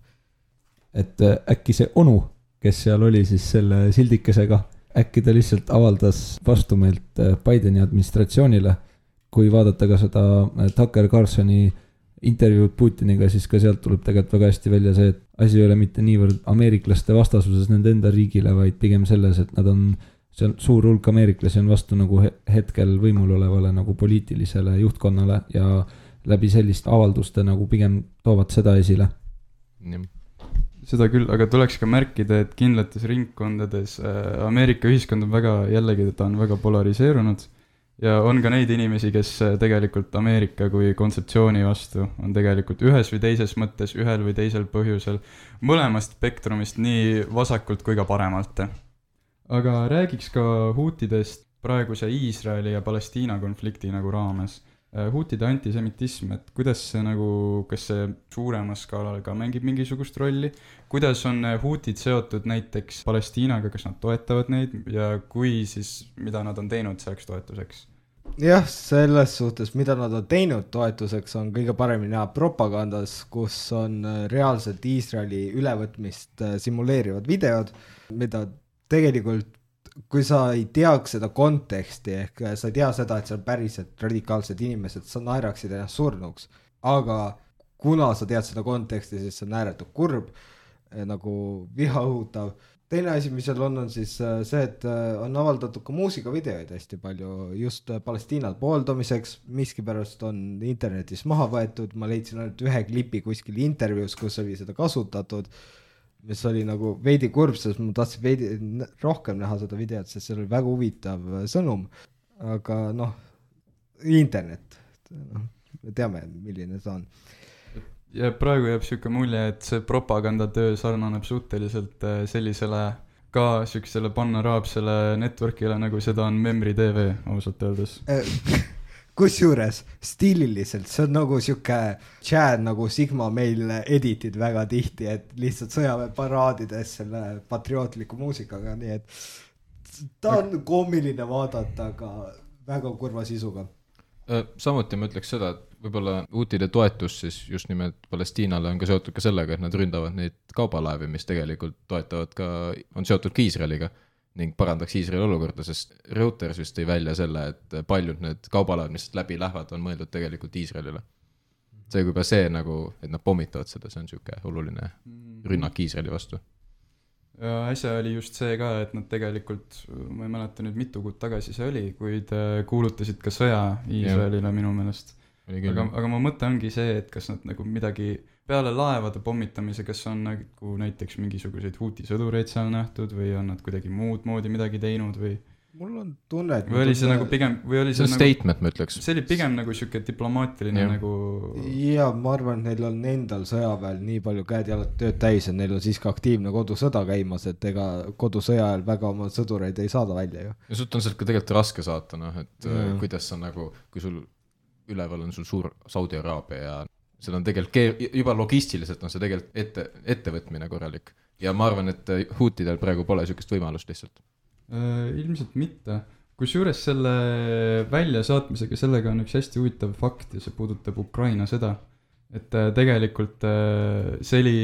Et äkki see onu, kes seal oli siis selle sildikesega, äkki ta lihtsalt avaldas vastumeelt Bideni administratsioonile, kui vaadata ka seda Tucker Carlsoni intervjuud Putiniga, siis ka sealt tuleb tegelikult väga hästi välja see, et asi ei ole mitte niivõrd ameeriklaste vastasuses nende enda riigile, vaid pigem selles, et nad on, see on suur hulk ameeriklasi on vastu nagu hetkel võimul olevale nagu poliitilisele juhtkonnale ja läbi sellist avalduste nagu pigem toovad seda esile. Nii. Seda küll, aga tuleks ka märkida, et kindlates ringkondades Ameerika ühiskond on väga, jällegi ta on väga polariseerunud ja on ka neid inimesi, kes tegelikult Ameerika kui kontseptsiooni vastu on tegelikult ühes või teises mõttes, ühel või teisel põhjusel mõlemast spektrumist nii vasakult kui ka paremalt. Aga räägiks ka huutidest praeguse Iisraeli ja Palestiina konflikti nagu raames. Huutide antisemitism, et kuidas see nagu, kas see suurema skaalal ka mängib mingisugust rolli, kuidas on huutid seotud näiteks Palestiinaga, kas nad toetavad neid ja kui siis, mida nad on teinud selleks toetuseks? Jah, selles suhtes, mida nad on teinud toetuseks, on kõige paremini näha propagandas, kus on reaalselt Iisraeli ülevõtmist simuleerivad videod, mida tegelikult kui sa ei teaks seda konteksti, ehk sa ei tea seda, et see on päriselt radikaalsed inimesed, sa naeraksid ennast surnuks, aga kuna sa tead seda konteksti, siis see on ääretult kurb, nagu viha õhutav. Teine asi, mis seal on, on siis see, et on avaldatud ka muusikavideoid hästi palju just Palestiinal pooldamiseks, miskipärast on internetis maha võetud, ma leidsin ainult ühe klipi kuskil intervjuus, kus oli seda kasutatud, mis oli nagu veidi kurb, sest ma tahtsin veidi rohkem näha seda videot, sest see oli väga huvitav sõnum, aga noh, internet, no, me teame, milline see on. Ja praegu jääb siuke mulje, et see propagandatöö sarnaneb suhteliselt sellisele ka siuksele panna-raapsele networkile, nagu seda on Memri T V, ausalt öeldes. Kus juures, stiililiselt, see on nagu siuke chat, nagu Sigma meil editid väga tihti, et lihtsalt sõjaväe paraadides selle patriootliku muusikaga, nii et ta on koomiline vaadata, aga väga kurva sisuga. Samuti ma ütleks seda, et võib-olla huutide toetus siis just nimelt Palestiinale on ka seotud ka sellega, et nad ründavad neid kaubalaevi, mis tegelikult toetavad ka, on seotud ka Iisraeliga ning parandaks Iisraeli olukorda, sest Reuters vist tõi välja selle, et paljud need kaubalaevad, mis läbi lähevad, on mõeldud tegelikult Iisraelile. See kui juba see nagu, et nad pommitavad seda, see on siuke oluline rünnak Iisraeli vastu. Ja äsja oli just see ka, et nad tegelikult, ma ei mäleta nüüd mitu kuud tagasi see oli, kuid kuulutasid ka sõja Iisraelile minu meelest. Aga, aga ma mõte ongi see, et kas nad nagu midagi peale laevade pommitamise, kas on nagu näiteks mingisuguseid huuti sõdureid seal nähtud või on nad kuidagi muud moodi midagi teinud või mul on tunne, et või oli see nagu pigem või oli see see on nagu statement, ma ütleks. see oli pigem nagu siuke diplomaatiline Jah. nagu ja ma arvan, et neil on endal sõjaväel nii palju käed jalad tööd täis, et neil on siiski aktiivne kodusõda käimas, et ega kodusõja ajal väga oma sõdureid ei saada välja ju. ja sult on sealt ka tegelikult raske saata, noh, et Ja. kuidas sa nagu, kui sul üleval on sul suur Saudi Araabia ja seal on tegelikult keer- juba logistiliselt on see tegelikult ette, ettevõtmine korralik ja ma arvan, et huutidel praegu pole sükest võimalust lihtsalt. äh, ilmselt mitte. Kusjuures selle väljasaatmisega, sellega on üks hästi huvitav fakt ja see puudutab Ukraina sõda. Et äh, tegelikult äh, see oli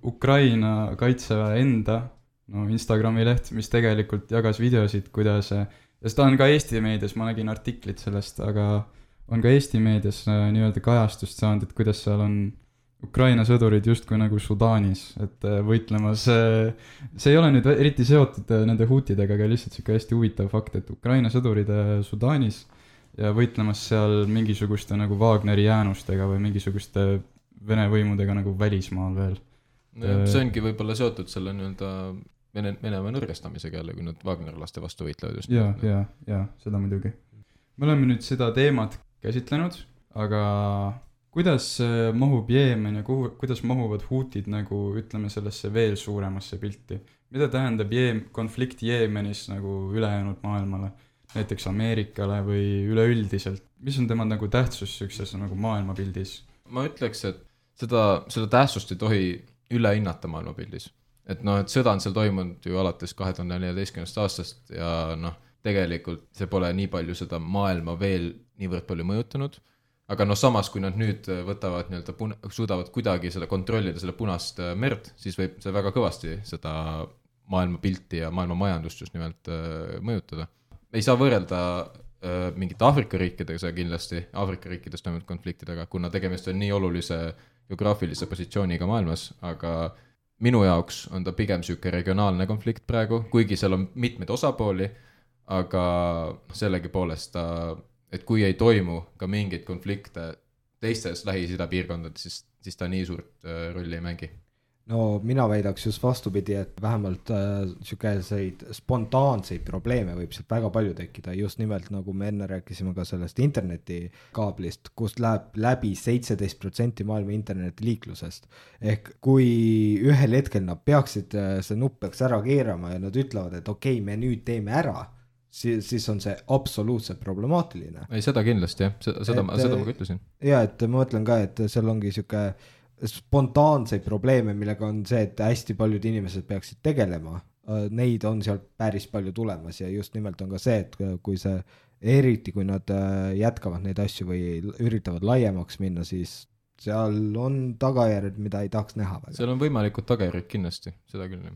Ukraina kaitseväe enda no, Instagrami leht, mis tegelikult jagas videosid, kuidas äh, ja seda on ka Eesti meedias, ma nägin artiklit sellest, aga on ka Eesti meedias äh, nii-öelda kajastust saanud, et kuidas seal on Ukraina sõdurid justkui nagu Sudaanis, et äh, võitlemas äh, see ei ole nüüd eriti seotud äh, nende huutidega, aga lihtsalt siuke hästi huvitav fakt, et Ukraina sõdurid äh, Sudaanis ja võitlemas seal mingisuguste nagu Wagneri jäänustega või mingisuguste Vene võimudega nagu välismaal veel. no, see ongi võib-olla seotud selle nii-öelda Vene, Venemaa nõrgestamisega jälle, kui nad Wagnerlaste vastu võitlevad just. ja, ja, ja seda muidugi. Me oleme nüüd seda teemat käsitlenud, aga kuidas mahub Jeemen ja kuhu, kuidas mahuvad huutid nagu ütleme sellesse veel suuremasse pilti? Mida tähendab Jeem, konflikt Jeemenis nagu ülejäänud maailmale, näiteks Ameerikale või üleüldiselt? Mis on tema nagu tähtsus sükses nagu maailmapildis? Ma ütleks, et seda, seda tähtsust ei tohi üle hinnata maailmapildis. Et noh, et sõda on seal toimunud ju alates kahe tuhande neljateistkümnendast aastast ja noh, tegelikult see pole nii palju seda maailma veel niivõrd palju mõjutanud. Aga noh, samas kui nad nüüd võtavad nii-öelda puna, suudavad kuidagi seda kontrollida selle punast merd, siis võib see väga kõvasti seda maailma pilti ja maailma majandust just nimelt mõjutada. Ei saa võrrelda mingite Aafrika riikidega kindlasti, Aafrika riikides toimunud konfliktidega, kuna tegemist on nii olulise geograafilise positsiooniga maailmas, aga minu jaoks on ta pigem süüke regionaalne konflikt praegu, kuigi seal on mitmeid osapooli, aga sellegi poolest ta et kui ei toimu ka mingeid konflikte teistes Lähis-Ida piirkondades, siis, siis ta nii suurt äh, rolli ei mängi. No mina väidaks just vastupidi, et vähemalt äh, sükeseid spontaanseid probleeme võib sealt väga palju tekkida, just nimelt nagu me enne rääkisime ka sellest internetikaablist, kust läheb läbi seitseteist protsenti maailma internetiliiklusest. Ehk kui ühel hetkel nad peaksid äh, see nupp peaks ära keerama ja nad ütlevad, et okei, me nüüd teeme ära, siis, siis on see absoluutselt problemaatiline. Ei, seda kindlasti jah, seda, seda, ma, seda ma ka ütlesin. Ja, et ma mõtlen ka, et seal ongi süke spontaanseid probleeme, millega on see, et hästi paljud inimesed peaksid tegelema, neid on seal päris palju tulemas ja just nimelt on ka see, et kui see, eriti kui nad jätkavad neid asju või üritavad laiemaks minna, siis seal on tagajärjed, mida ei tahaks näha väga. Seal on võimalikud tagajärjed kindlasti, seda küll.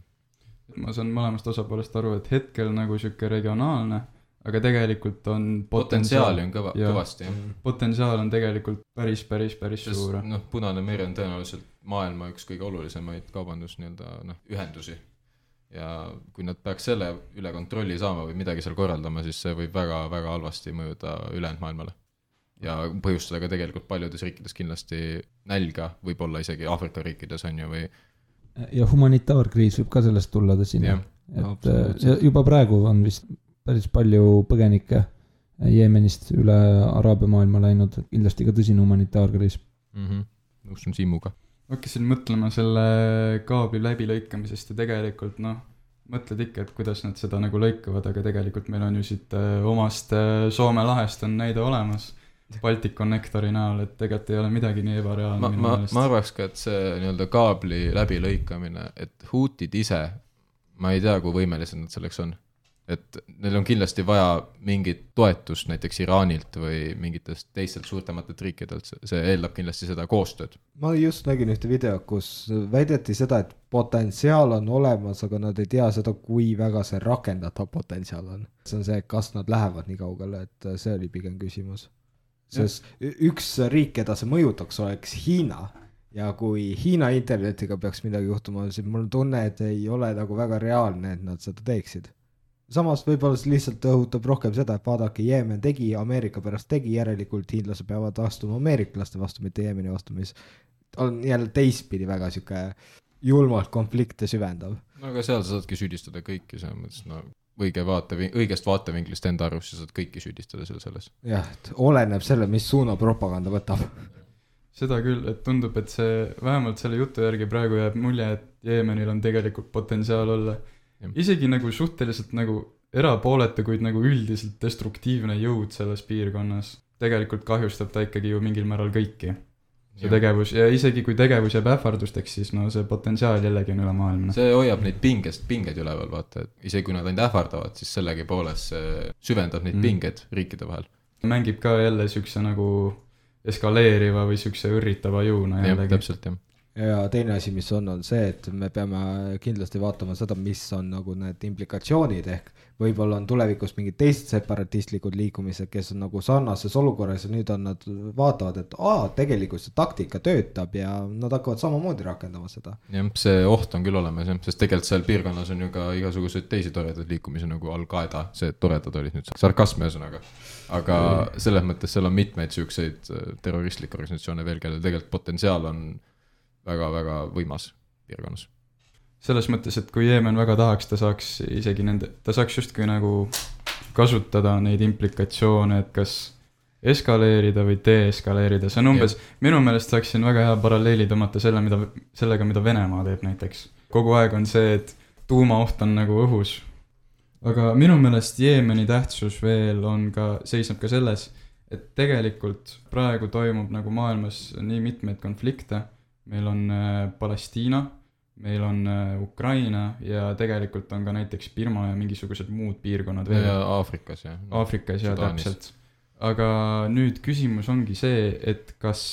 Ma saan mõlemast osapoolest aru, et hetkel nagu süke regionaalne, aga tegelikult on potentsiaali on kõva, ja, kõvasti. Potentsiaal on tegelikult päris, päris, päris Sest, suur. No, Punane meri on tõenäoliselt maailma üks kõige olulisemaid kaubandus nii-öelda, noh, ühendusi. Ja kui nad peaks selle üle kontrolli saama või midagi seal korraldama, siis see võib väga, väga halvasti mõjuda ülejäänud maailmale. Ja põhjustada ka tegelikult paljudes riikides kindlasti nälga, võib-olla isegi Aafrika riikides on ju või... Ja humanitaarkriis võib ka sellest tulla tõsine. Et juba praegu on vist päris palju põgenikke Jeemenist üle Araabia maailma läinud, kindlasti ka tõsine humanitaarkriis. Mm-hmm. Nõustun Siimuga. Hakkasin mõtlema selle kaabli läbilõikamisest ja tegelikult noh, mõtled ikka, et kuidas nad seda nagu lõikavad, aga tegelikult meil on ju siit omast Soome lahest on näide olemas Baltic Connectori näol, et tegelikult ei ole midagi nii ebareaalne. Ma, ma, ma arvaks ka, et see nii-öelda kaabli läbilõikamine, et huutid ise, ma ei tea, kui võimelised nad selleks on. Et neil on kindlasti vaja mingit toetust näiteks Iraanilt või mingitest teistelt suurtematelt riikidelt, see eeldab kindlasti seda koostööd. Ma just nägin ühte video, kus väideti seda, et potentsiaal on olemas, aga nad ei tea seda, kui väga see rakendatav potentsiaal on. See on see, kas nad lähevad nii kaugele, et see oli pigem küsimus. Sest ja. Üks riik, keda see mõjutaks, oleks Hiina. Ja kui Hiina internetiga peaks midagi juhtuma, siis mul tunne, et ei ole nagu väga reaalne, et nad seda teeksid. Samas võib-olla lihtsalt õhutab rohkem seda, et vaadake, Jeemen tegi, Ameerika pärast tegi, järelikult hiinlased peavad astuma ameeriklaste vastu, mitte Jeemeni vastu, mis on jälle teistpidi väga siuke julmalt konflikte süvendav. No aga seal sa saadki süüdistada kõiki, selles mõttes, no õige vaate, õigest vaatevinklist enda arvust, sa saad kõiki süüdistada selle selles. jah, et oleneb selle, mis suuna propaganda võtab. Seda küll, et tundub, et see vähemalt selle jutu järgi praegu jääb mulje, et Jeemenil on tegelikult potentsiaal olla isegi nagu suhteliselt nagu erapooletu, kuid nagu üldiselt destruktiivne jõud selles piirkonnas. Tegelikult kahjustab ta ikkagi ju mingil määral kõiki. See ja. tegevus ja isegi kui tegevus jääb ähvardusteks, siis no see potentsiaal jällegi on üle maailma. See hoiab neid pingest, pinged üleval, vaata, et isegi kui nad ainult ähvardavad, siis sellegi poolest süvendab neid mm. pinged riikide vahel. Mängib ka jälle sükse nagu eskaleeriva või sükse õrritava jõuna. Ja, täpselt, jah. Ja teine asi, mis on, on see, et me peame kindlasti vaatama seda, mis on nagu need implikatsioonid, ehk võib-olla on tulevikus mingid teised separatistlikud liikumised, kes on nagu sarnases olukorras ja nüüd on nad vaatavad, et aa, tegelikult see taktika töötab ja nad hakkavad samamoodi rakendama seda. Jah, see oht on küll olemas, sest tegelikult seal piirkonnas on ju ka igasuguseid teisi toredad liikumisi nagu Al-Qaeda, see toredad olid nüüd sarkasm ühesõnaga. Aga selles mõttes seal on mitmeid süükseid terroristlikke organisatsioone veel, kellel tegelikult potentsiaal on väga-väga võimas piirkonnas. Selles mõttes, et kui Jeemen väga tahaks, ta saaks isegi nende, ta saaks justkui nagu kasutada neid implikatsioone, et kas eskaleerida või deeskaleerida. See on umbes, ja. Minu meelest saaks siin väga hea paralleeli tõmmata selle, mida, sellega, mida Venemaa teeb näiteks. Kogu aeg on see, et tuumaoht on nagu õhus. Aga minu meelest Jeemeni tähtsus veel on ka, seisneb ka selles, et tegelikult praegu toimub nagu maailmas nii mitmeid konflikte. Meil on Palestiina, meil on Ukraina ja tegelikult on ka näiteks Birma ja mingisugused muud piirkonnad veel. Ja Aafrikas, jah. Aafrikas, jah, täpselt. Aga nüüd küsimus ongi see, et kas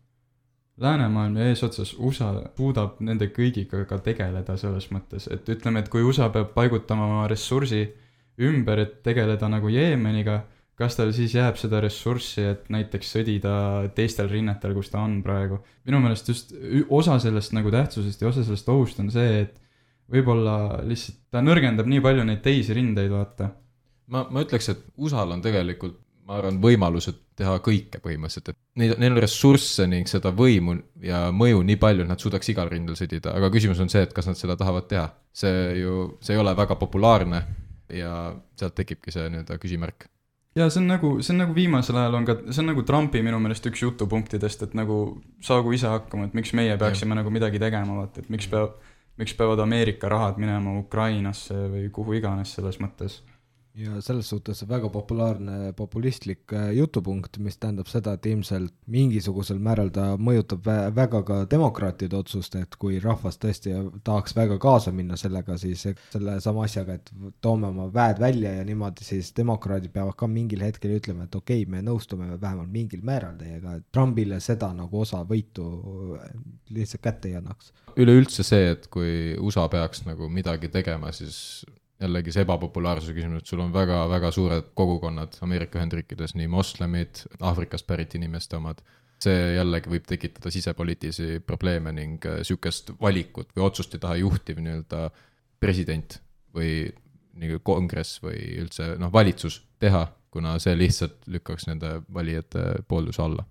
läänemaailm ja eesotsas U S A suudab nende kõigiga ka tegeleda selles mõttes, et ütleme, et kui U S A peab paigutama ressursi ümber, et tegeleda nagu Jeemeniga, kas tal siis jääb seda ressurssi, et näiteks sõdida teistel rinnetel, kus ta on praegu. Minu meelest just osa sellest nagu tähtsusest ja osa sellest ohust on see, et võib-olla lihtsalt ta nõrgendab nii palju neid teisi rindeid, vaata. Ma, ma ütleks, et U S A-l on tegelikult, ma arvan, võimalused teha kõike põhimõtteliselt, et neil, neil on ressursse ning seda võimu ja mõju nii palju, et nad suudaks igal rindel sõdida, aga küsimus on see, et kas nad seda tahavad teha. See ju, see ei ole väga populaarne ja sealt tekibki see nii-öelda küsimärk. Ja see on nagu, see on nagu viimasel ajal on ka, see on nagu Trumpi minu meelest üks jutupunktidest, et nagu saagu ise hakkama, et miks meie peaksime ja. nagu midagi tegema, vaat, et miks, peab, miks peavad Ameerika rahad minema Ukrainasse või kuhu iganes selles mõttes. Ja selles suhtes väga populaarne populistlik jutupunkt, mis tähendab seda, et ilmselt mingisugusel määral ta mõjutab väga ka demokraatide otsust, et kui rahvas tõesti tahaks väga kaasa minna sellega, siis selle sama asjaga, et toome oma väed välja ja niimoodi siis demokraadid peavad ka mingil hetkel ütlema, et okei, me nõustume vähemalt mingil määral teiega, et Trumpile seda nagu osa võitu lihtsalt kätte ei annaks. Üleüldse see, et kui U S A peaks nagu midagi tegema, siis jällegi see ebapopulaarsuse küsimus, et sul on väga-väga suured kogukonnad Ameerika Ühendriikides, nii moslemid, Aafrikast pärit inimeste omad. See jällegi võib tekitada sisepoliitilisi probleeme ning sükest valikut või otsust ei taha juhtiv nii-öelda president või nii kongress või üldse noh, valitsus teha, kuna see lihtsalt lükkaks nende valijate poolduse alla.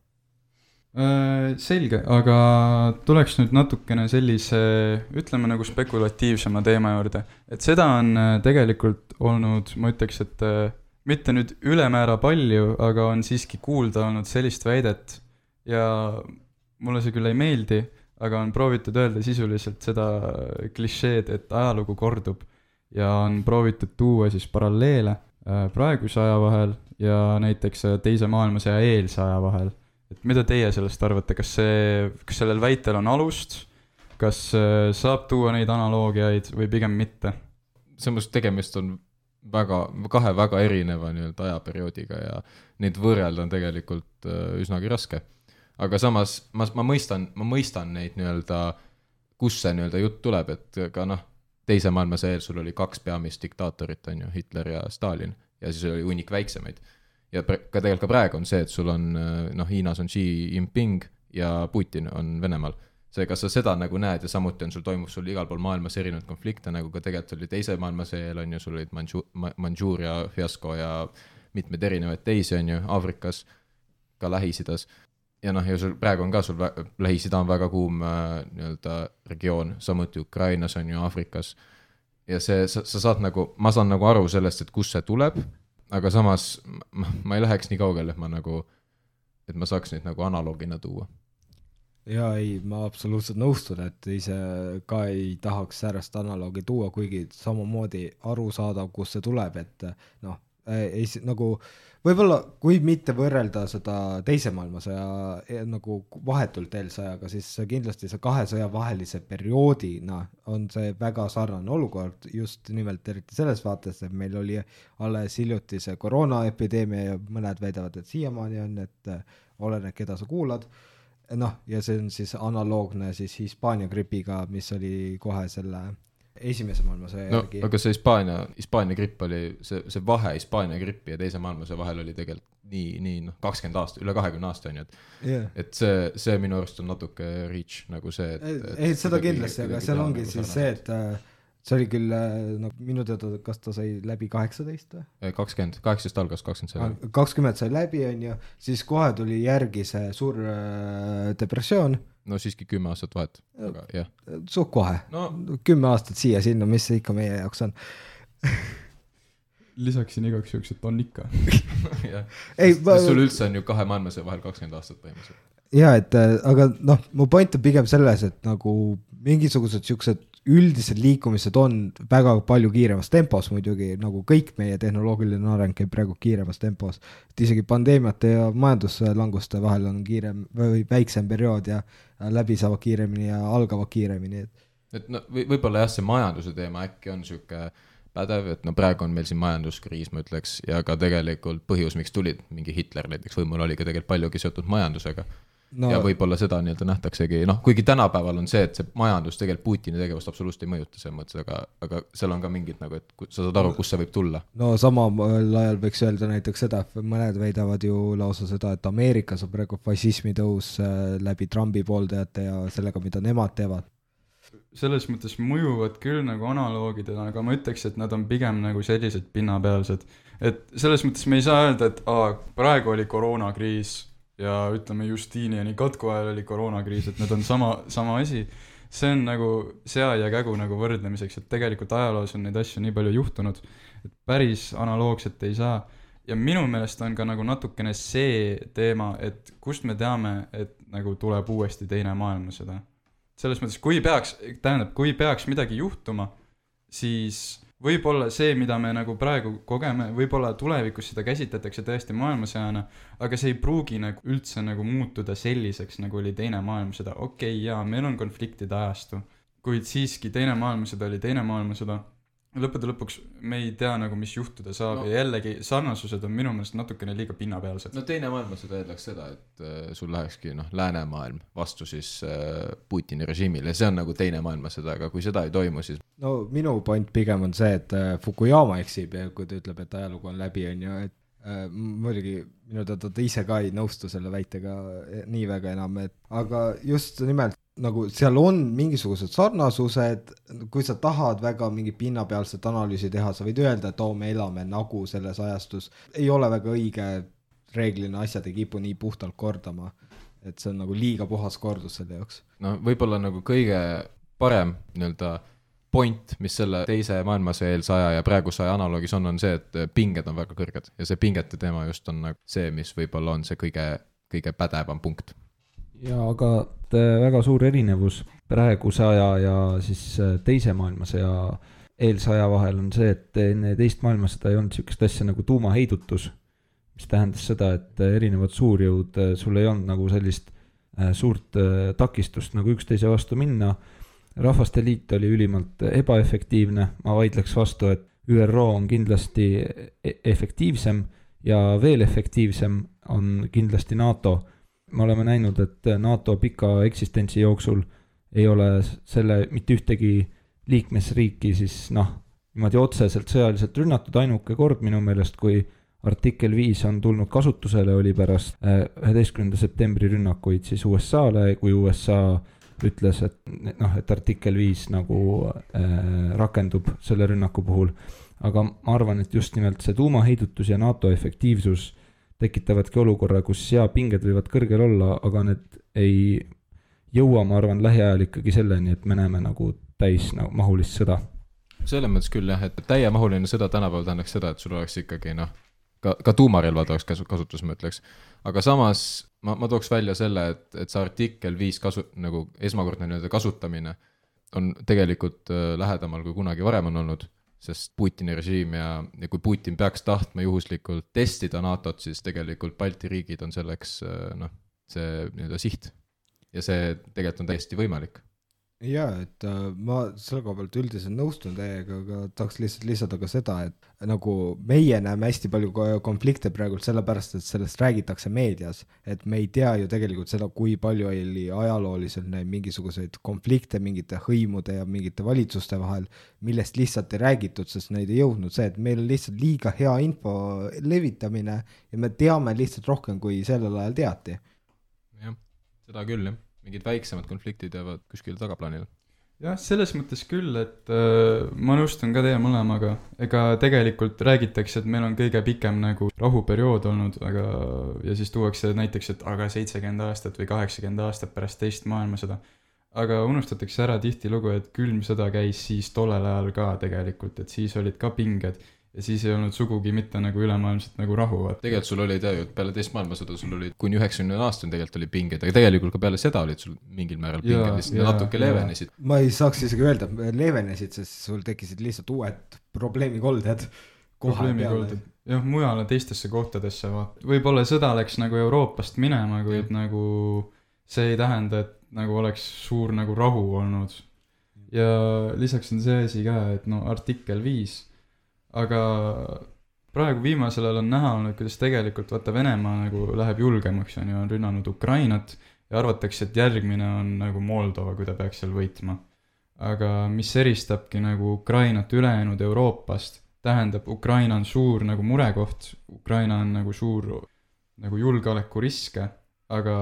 Selge, aga tuleks nüüd natukene sellise, ütleme nagu spekulatiivsema teema juurde, et seda on tegelikult olnud, ma ütleks, et mitte nüüd ülemäära palju, aga on siiski kuulda olnud sellist väidet ja mulle see küll ei meeldi, aga on proovitud öelda sisuliselt seda klišeed, et ajalugu kordub ja on proovitud tuua siis paralleele praeguse aja vahel ja näiteks teise maailmasõja eelse aja vahel. Et mida teie sellest arvate, kas, see, kas sellel väitel on alust, kas saab tuua neid analoogiaid või pigem mitte? Selles tegemist on väga, kahe väga erineva nii-öelda ajaperioodiga ja neid võrrelda on tegelikult üsnagi raske. Aga samas ma, ma, mõistan, ma mõistan neid nii-öelda, kus see nii-öelda jutt tuleb, et ka noh, teise maailmasõja eel sul oli kaks peamist diktaatorit, on ju, Hitler ja Stalin, ja siis oli hunnik väiksemaid. Ja ka tegelikult ka praegu on see, et sul on, noh, Hiinas on Xi Jinping ja Putin on Venemaal. See, kas sa seda nagu näed ja samuti on sul toimub sul igal pool maailmas erinevad konflikte, nagu ka tegelikult oli teise maailmasõjal, on ju, sul olid Mandžuuria fiasko ja mitmed erinevad teisi, on ju, Aafrikas, ka Lähis-Idas. Ja noh, ja sul praegu on ka sul Lähis-Ida on väga kuum nii-öelda regioon, samuti Ukrainas on ju, Aafrikas. ja see, sa, sa saad nagu, ma saan nagu aru sellest, et kus see tuleb, aga samas ma, ma ei läheks nii kaugele, et ma nagu, et ma saaks neid nagu analoogina tuua. Ja ei, ma absoluutselt nõustun, et ise ka ei tahaks säärast analoogi tuua, kuigi samamoodi aru saada, kus see tuleb, et noh, ei, nagu võib-olla, kui mitte võrrelda seda teise maailmasõja nagu vahetult eelsõjaga, siis kindlasti see kahe sõja vahelise perioodina on see väga sarnane olukord, just nimelt eriti selles vaates, et meil oli alles hiljuti see koroonaepideemia ja mõned väidavad, et siiamaani on, et oleneb, keda sa kuulad, noh, ja see on siis analoogne siis Hispaania gripiga, mis oli kohe selle esimese maailmasõja no, järgi. Aga see Hispaania, Hispaania gripp oli, see, see vahe Hispaania grippi ja teise maailmasõja vahel oli tegelikult nii, nii noh, kakskümmend aasta, üle kahekümne aasta on ju, et, yeah. et see, see minu arust on natuke reach nagu see, et, et ei, seda kindlasti, aga seal ongi nagu siis see, et see oli küll, no minu teada, kas ta sai läbi kaheksateist või? kakskümmend, kaheksateist algas, kakskümmend sai läbi. kakskümmend sai läbi, on ju, siis kohe tuli järgi see suur depressioon. No siiski kümme aastat vahet, aga jah. Suht kohe, no. kümme aastat siia sinna, mis see ikka meie jaoks on. Lisaksin igaks juhuks, et on ikka. ei, ma... sul üldse on ju kahe maailmasõja vahel kakskümmend aastat põhimõtteliselt. Ja, et aga noh, mu point on pigem selles, et nagu mingisugused siuksed üldised liikumised on väga palju kiiremas tempos muidugi, nagu kõik meie tehnoloogiline areng käib praegu kiiremas tempos, et isegi pandeemiate ja majanduslanguste vahel on kiirem või väiksem periood ja läbi saavad kiiremini ja algavad kiiremini. Et, et no, või, võib-olla jah, see majanduse teema äkki on siuke pädev, et no praegu on meil siin majanduskriis, ma ütleks, ja ka tegelikult põhjus, miks tulid mingi Hitler näiteks võimul oli ka tegelikult paljugi seotud majandusega. No, ja võib-olla seda nii-öelda nähtaksegi, noh, kuigi tänapäeval on see, et see majandus tegelikult Putini tegevust absoluutselt ei mõjuta selles mõttes, aga, aga seal on ka mingid nagu, et sa saad aru, kus see võib tulla. No sama ajal võiks öelda näiteks seda, mõned väidavad ju lausa seda, et Ameerikas on praegu fašismi tõus läbi Trumpi pooldajate ja sellega, mida nemad teevad. Selles mõttes mõjuvad küll nagu analoogidena, aga ma ütleks, et nad on pigem nagu sellised pinnapealsed. Et selles mõttes me ei saa öelda, et aa, praegu oli koroonakriis ja ütleme Justiniani katku ajal oli koroonakriis, et need on sama, sama asi. See on nagu sea ja kägu nagu võrdlemiseks, et tegelikult ajaloos on neid asju nii palju juhtunud, et päris analoogset ei saa. Ja minu meelest on ka nagu natukene see teema, et kust me teame, et nagu tuleb uuesti teine maailmasõda. Selles mõttes, kui peaks, tähendab, kui peaks midagi juhtuma, siis võib-olla see, mida me nagu praegu kogeme, võib-olla tulevikus seda käsitletakse tõesti maailmasõjana, aga see ei pruugi nagu üldse nagu muutuda selliseks, nagu oli teine maailmasõda. Okei, okay, jaa, meil on konfliktide ajastu, kuid siiski teine maailmasõda oli teine maailmasõda. Lõppude lõpuks me ei tea nagu, mis juhtuda saab no. Ja jällegi sarnasused on minu meelest natukene liiga pinnapealsed. No teine maailmasõda eeldaks seda, et äh, sul lähekski noh, läänemaailm vastu siis äh, Putini režiimile, see on nagu teine maailmasõda, aga kui seda ei toimu, siis no minu point pigem on see, et äh, Fukuyama eksib ja kui ta ütleb, et ajalugu on läbi, on ju, et äh, muidugi minu teada ta ise ka ei nõustu selle väitega nii väga enam, et aga just nimelt nagu seal on mingisugused sarnasused, kui sa tahad väga mingi pinnapealset analüüsi teha, sa võid öelda, et oo, me elame nagu selles ajastus. Ei ole väga õige reeglina asjad ei kipu nii puhtalt kordama, et see on nagu liiga puhas kordus selle jaoks. No võib-olla nagu kõige parem nii-öelda point, mis selle teise maailmasõja eelse aja ja praeguse aja analoogis on, on see, et pinged on väga kõrged ja see pingete teema just on nagu see, mis võib-olla on see kõige, kõige pädevam punkt. Ja aga väga suur erinevus praeguse aja ja siis teise maailmasõja eelse aja vahel on see, et enne teist maailmasõda ei olnud niisugust asja nagu tuumaheidutus, mis tähendas seda, et erinevad suurjõud, sul ei olnud nagu sellist suurt takistust nagu üksteise vastu minna. Rahvaste liit oli ülimalt ebaefektiivne, ma vaidleks vastu, et Ü R O on kindlasti efektiivsem ja veel efektiivsem on kindlasti NATO. Me oleme näinud, et NATO pika eksistentsi jooksul ei ole selle mitte ühtegi liikmesriiki siis noh, niimoodi otseselt sõjaliselt rünnatud. Ainuke kord minu meelest, kui artikkel viis on tulnud kasutusele, oli pärast üheteistkümnenda septembri rünnakuid siis U S A-le, kui U S A ütles, et, noh, et artikkel viis nagu äh, rakendub selle rünnaku puhul. Aga ma arvan, et just nimelt see tuumaheidutus ja NATO efektiivsus tekitavadki olukorra, kus seapinged võivad kõrgel olla, aga need ei jõua, ma arvan, lähiajal ikkagi selleni, et me näeme nagu täis nagu mahulist sõda. selles mõttes küll jah, et täiemahuline sõda tänapäeval tähendaks seda, et sul oleks ikkagi noh, ka, ka tuumarelvad oleks kasutus, ma ütleks. Aga samas ma, ma tooks välja selle, et, et see artikkel viis kasu, nagu esmakordne nii-öelda kasutamine on tegelikult lähedamal kui kunagi varem on olnud, sest Putini režiim ja, ja kui Putin peaks tahtma juhuslikult testida NATOt, siis tegelikult Balti riigid on selleks noh, see nii-öelda siht. Ja see tegelikult on täiesti võimalik. Jaa, et äh, ma selle koha pealt üldiselt nõustun teiega, aga tahaks lihtsalt lisada ka seda, et nagu meie näeme hästi palju konflikte praegult sellepärast, et sellest räägitakse meedias, et me ei tea ju tegelikult seda, kui palju oli ajalooliselt neid mingisuguseid konflikte mingite hõimude ja mingite valitsuste vahel, millest lihtsalt ei räägitud, sest neid ei jõudnud see, et meil on lihtsalt liiga hea info levitamine ja me teame lihtsalt rohkem, kui sellel ajal teati. Jah, seda küll jah. Mingid väiksemad konfliktid jäävad kuskil tagaplaanil. Jah, selles mõttes küll, et äh, ma nõustun ka teie mõlemaga. Ega tegelikult räägitakse, et meil on kõige pikem nagu rahuperiood olnud, aga, ja siis tuuakse näiteks, et aga seitsekümmend aastat või kaheksakümmend aastat pärast teist maailmasõda. Aga unustatakse ära tihtilugu, et külm sõda käis siis tollel ajal ka tegelikult, et siis olid ka pinged. Ja siis ei olnud sugugi mitte nagu ülemaailmselt nagu rahu. Tegelikult sul oli tea ju, et peale teist maailmasõda sul oli kuni üheksakümne aastane tegelikult oli pinged, aga tegelikult ka peale seda olid sul mingil määral pinged, lihtsalt natuke leevenesid. Ma ei saaks isegi öelda, leevenesid, sest sul tekkisid lihtsalt uued probleemikolded koha peale. Jah, mujale teistesse kohtadesse vaat. Võib-olla sõda läks nagu Euroopast minema, kuid nagu see ei tähenda, et nagu oleks suur nagu rahu olnud. Ja lisaks on see asi ka, et no artikkel viis aga praegu viimasel ajal on näha olnud, kuidas tegelikult vaata Venemaa nagu läheb julgemaks ja on rünnanud Ukrainat ja arvatakse, et järgmine on nagu Moldova, kui ta peaks seal võitma. Aga mis eristabki nagu Ukrainat ülejäänud Euroopast, tähendab, Ukraina on suur nagu murekoht, Ukraina on nagu suur nagu julgeolekuriske, aga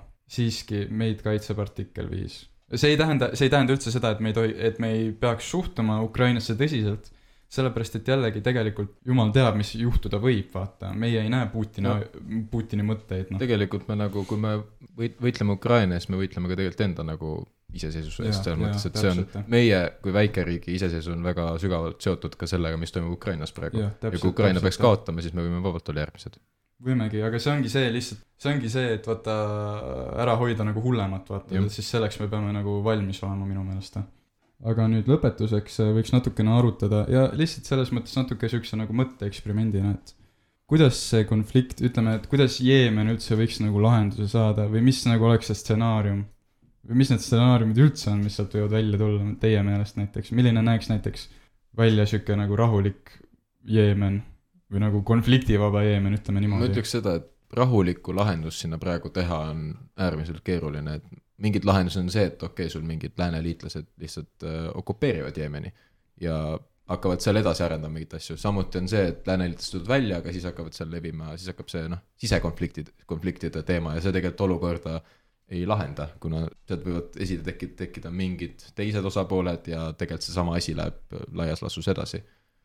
siiski meid kaitseb artikkel viis. See ei tähenda, see ei tähenda üldse seda, et me ei, toi, et me ei peaks suhtuma Ukrainasse tõsiselt, sellepärast, et jällegi tegelikult jumal teab, mis juhtuda võib, vaata. Meie ei näe Putina, no, Putini mõtteid. No. Tegelikult me nagu, kui me võitleme Ukrainas, me võitleme ka tegelikult enda nagu iseseisvuse eest selles mõttes, et see on meie kui väikeriigi iseseisus on väga sügavalt seotud ka sellega, mis toimub Ukrainas praegu. Ja, täpselt, ja kui Ukraina täpselt, peaks kaotama, siis me võime vabalt olla järgmised. Võimegi, aga see ongi see lihtsalt, see ongi see, et vaata ära hoida nagu hullemat, vaata, siis selleks me peame nagu valmis olema minu meelest. Aga nüüd lõpetuseks võiks natukene arutada ja lihtsalt selles mõttes natuke sükse nagu mõtteeksperimendina, et kuidas see konflikt, ütleme, et kuidas Jeemen üldse võiks nagu lahenduse saada või mis nagu oleks see stsenaarium või mis need stsenaariumid üldse on, mis sealt võivad välja tulla teie meelest näiteks, milline näeks näiteks välja süke nagu rahulik Jeemen või nagu konfliktivaba Jeemen, ütleme niimoodi. Ma ütleks seda, et rahulikku lahendus sinna praegu teha on äärmiselt keeruline, et mingid lahendus on see, et okei, okay, sul mingid lääneliitlased lihtsalt äh, okupeerivad Jeemeni ja hakkavad seal edasi arendama mingit asju. Samuti on see, et lääneliitlased tulevad välja, aga siis hakkavad seal levima, siis hakkab see noh, sisekonfliktid, konfliktide teema ja see tegelikult olukorda ei lahenda, kuna sealt võivad esile tekkida, tekkida mingid teised osapooled ja tegelikult see sama asi läheb laias lastus edasi.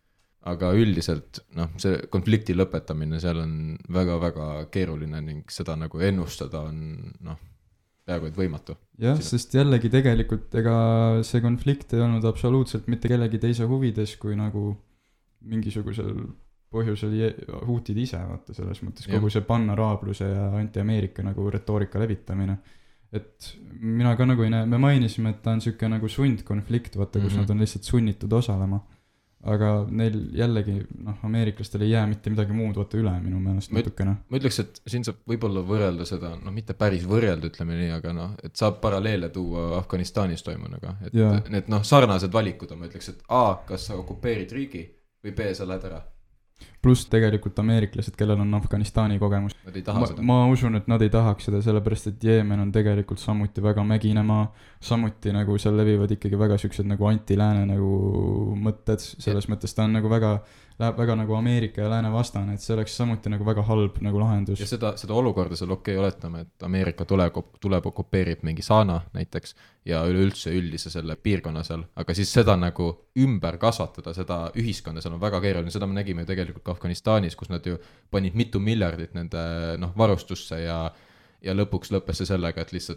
Aga üldiselt noh, see konflikti lõpetamine seal on väga-väga keeruline ning seda nagu ennustada on noh, peaaegu et võimatu. Jah, sest jällegi tegelikult ega see konflikt ei olnud absoluutselt mitte kellegi teise huvides kui nagu mingisugusel põhjusel huutid ise, vaata selles mõttes kogu see panna-raabluse ja anti-Ameerika nagu retoorika levitamine. Et mina ka nagu ei näe, me mainisime, et ta on süke nagu sundkonflikt, vaata, kus mm-hmm. nad on lihtsalt sunnitud osalema. Aga neil jällegi, noh, ameeriklastel ei jää mitte midagi muud vaata üle minu meelest natukene. Ma ütleks, et siin saab võib-olla võrrelda seda, noh, mitte päris võrrelda, ütleme nii, aga noh, et saab paralleele tuua Afganistanis toimunaga. Et ja. Need noh, sarnased valikud on, ma ütleks, et A, kas sa okupeerid riigi või B, sa lähed ära. Pluss tegelikult ameeriklased, kellel on Afganistani kogemus. Nad ei taha ma, seda. Ma usun, et nad ei tahaks seda, sellepärast, et Jeemen on tegelikult samuti väga mäginemaa, samuti nagu seal levivad ikkagi väga süksed nagu anti-lääne nagu mõtted, selles ja. Mõttes ta on nagu väga, läheb väga nagu Ameerika ja lääne vastane, et see oleks samuti nagu väga halb nagu lahendus. Ja seda, seda olukorda seal okei okay, oletame, et Ameerika tuleb, tuleb okupeerib mingi Sana näiteks ja üleüldse üldise selle piirkonna seal, aga siis seda nagu ümber kasvatada, seda ühiskonda seal on väga keeruline, seda me nägime ju tegelikult ka Afganistanis, kus nad ju panid mitu miljardit nende noh, varustusse ja, ja lõpuks lõppes see sellega, et lihtsalt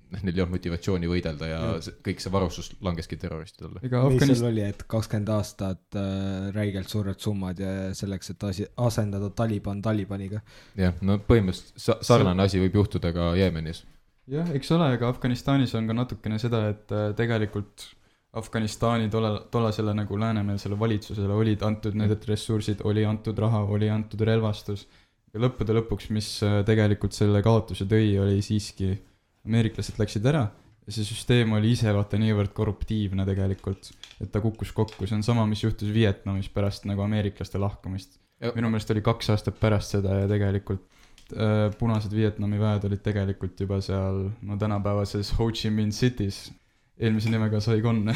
neil ei olnud motivatsiooni võidelda ja see, kõik see varustus langeski terroristidele. Ega Afganist... oli, et kakskümmend aastat äh, räigelt suured summad ja selleks, et asi, asendada Taliban Talibaniga. Jah, no põhimõtteliselt sarnane asi võib juhtuda ka Jeemenis. Jah, eks ole, aga Afganistanis on ka natukene seda, et äh, tegelikult Afganistani tolle, tolle selle nagu läänemeelsele valitsusele olid antud need ressursid, oli antud raha, oli antud relvastus. Ja lõppude lõpuks, mis tegelikult selle kaotuse tõi, oli siiski ameeriklased läksid ära ja see süsteem oli ise vaata niivõrd korruptiivne tegelikult, et ta kukkus kokku. See on sama, mis juhtus Vietnamis pärast nagu ameeriklaste lahkumist. Ja. Minu meelest oli kaks aastat pärast seda ja tegelikult äh, punased Vietnami väed olid tegelikult juba seal no tänapäevases Ho Chi Minh City's. Eelmise nimega Saigon.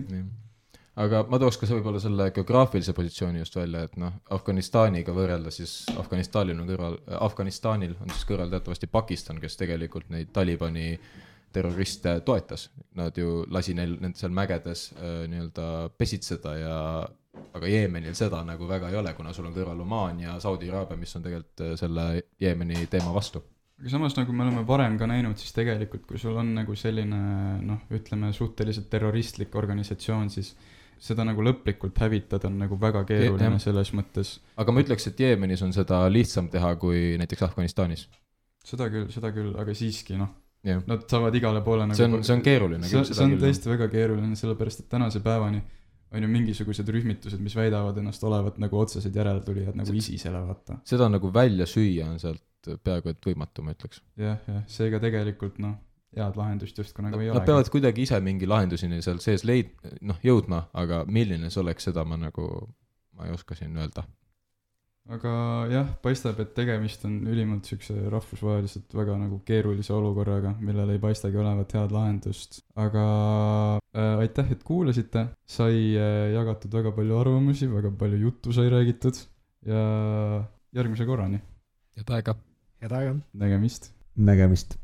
Aga ma tooks ka võib-olla selle geograafilise positsiooni just välja, et noh, Afganistaniga võrrelda siis Afganistanil on kõrval, Afganistanil on siis kõrval teatavasti Pakistan, kes tegelikult neid Talibani terroriste toetas. Nad ju lasi neil need seal mägedes äh, nii-öelda pesitseda ja aga Jeemenil seda nagu väga ei ole, kuna sul on kõrval Omaan ja Saudi Araabia, mis on tegelikult selle Jeemeni teema vastu. Aga samas nagu me oleme varem ka näinud, siis tegelikult kui sul on nagu selline noh, ütleme suhteliselt terroristlik organisatsioon, siis seda nagu lõplikult hävitada on nagu väga keeruline Je- selles mõttes. Aga ma ütleks, et Jeemenis on seda lihtsam teha kui näiteks Afganistanis. Seda küll, seda küll, aga siiski noh, yeah. Nad saavad igale poole nagu... See on, see on keeruline. See, see on tõesti väga keeruline, sellepärast et tänase päevani on ju mingisugused rühmitused, mis väidavad ennast olevat nagu otsesed järeltulijad nagu ISISele vaata. Seda nagu välja süüa on sealt peaaegu et võimatu, ma ütleks. Jah, jah, seega tegelikult noh, head lahendust just kui nagu no, ei ole. Nad peavad kuidagi ise mingi lahendusini seal sees leid, noh, jõudma, aga milline see oleks, seda ma nagu, ma ei oska siin öelda. Aga jah, paistab, et tegemist on ülimalt sükse rahvusvaheliselt väga nagu keerulise olukorraga, millel ei paistagi olevat head lahendust. Aga äh, aitäh, et kuulasite, sai äh, jagatud väga palju arvamusi, väga palju juttu sai räägitud ja järgmise korrani. Ja taega. Head aega. Nägemist. Nägemist.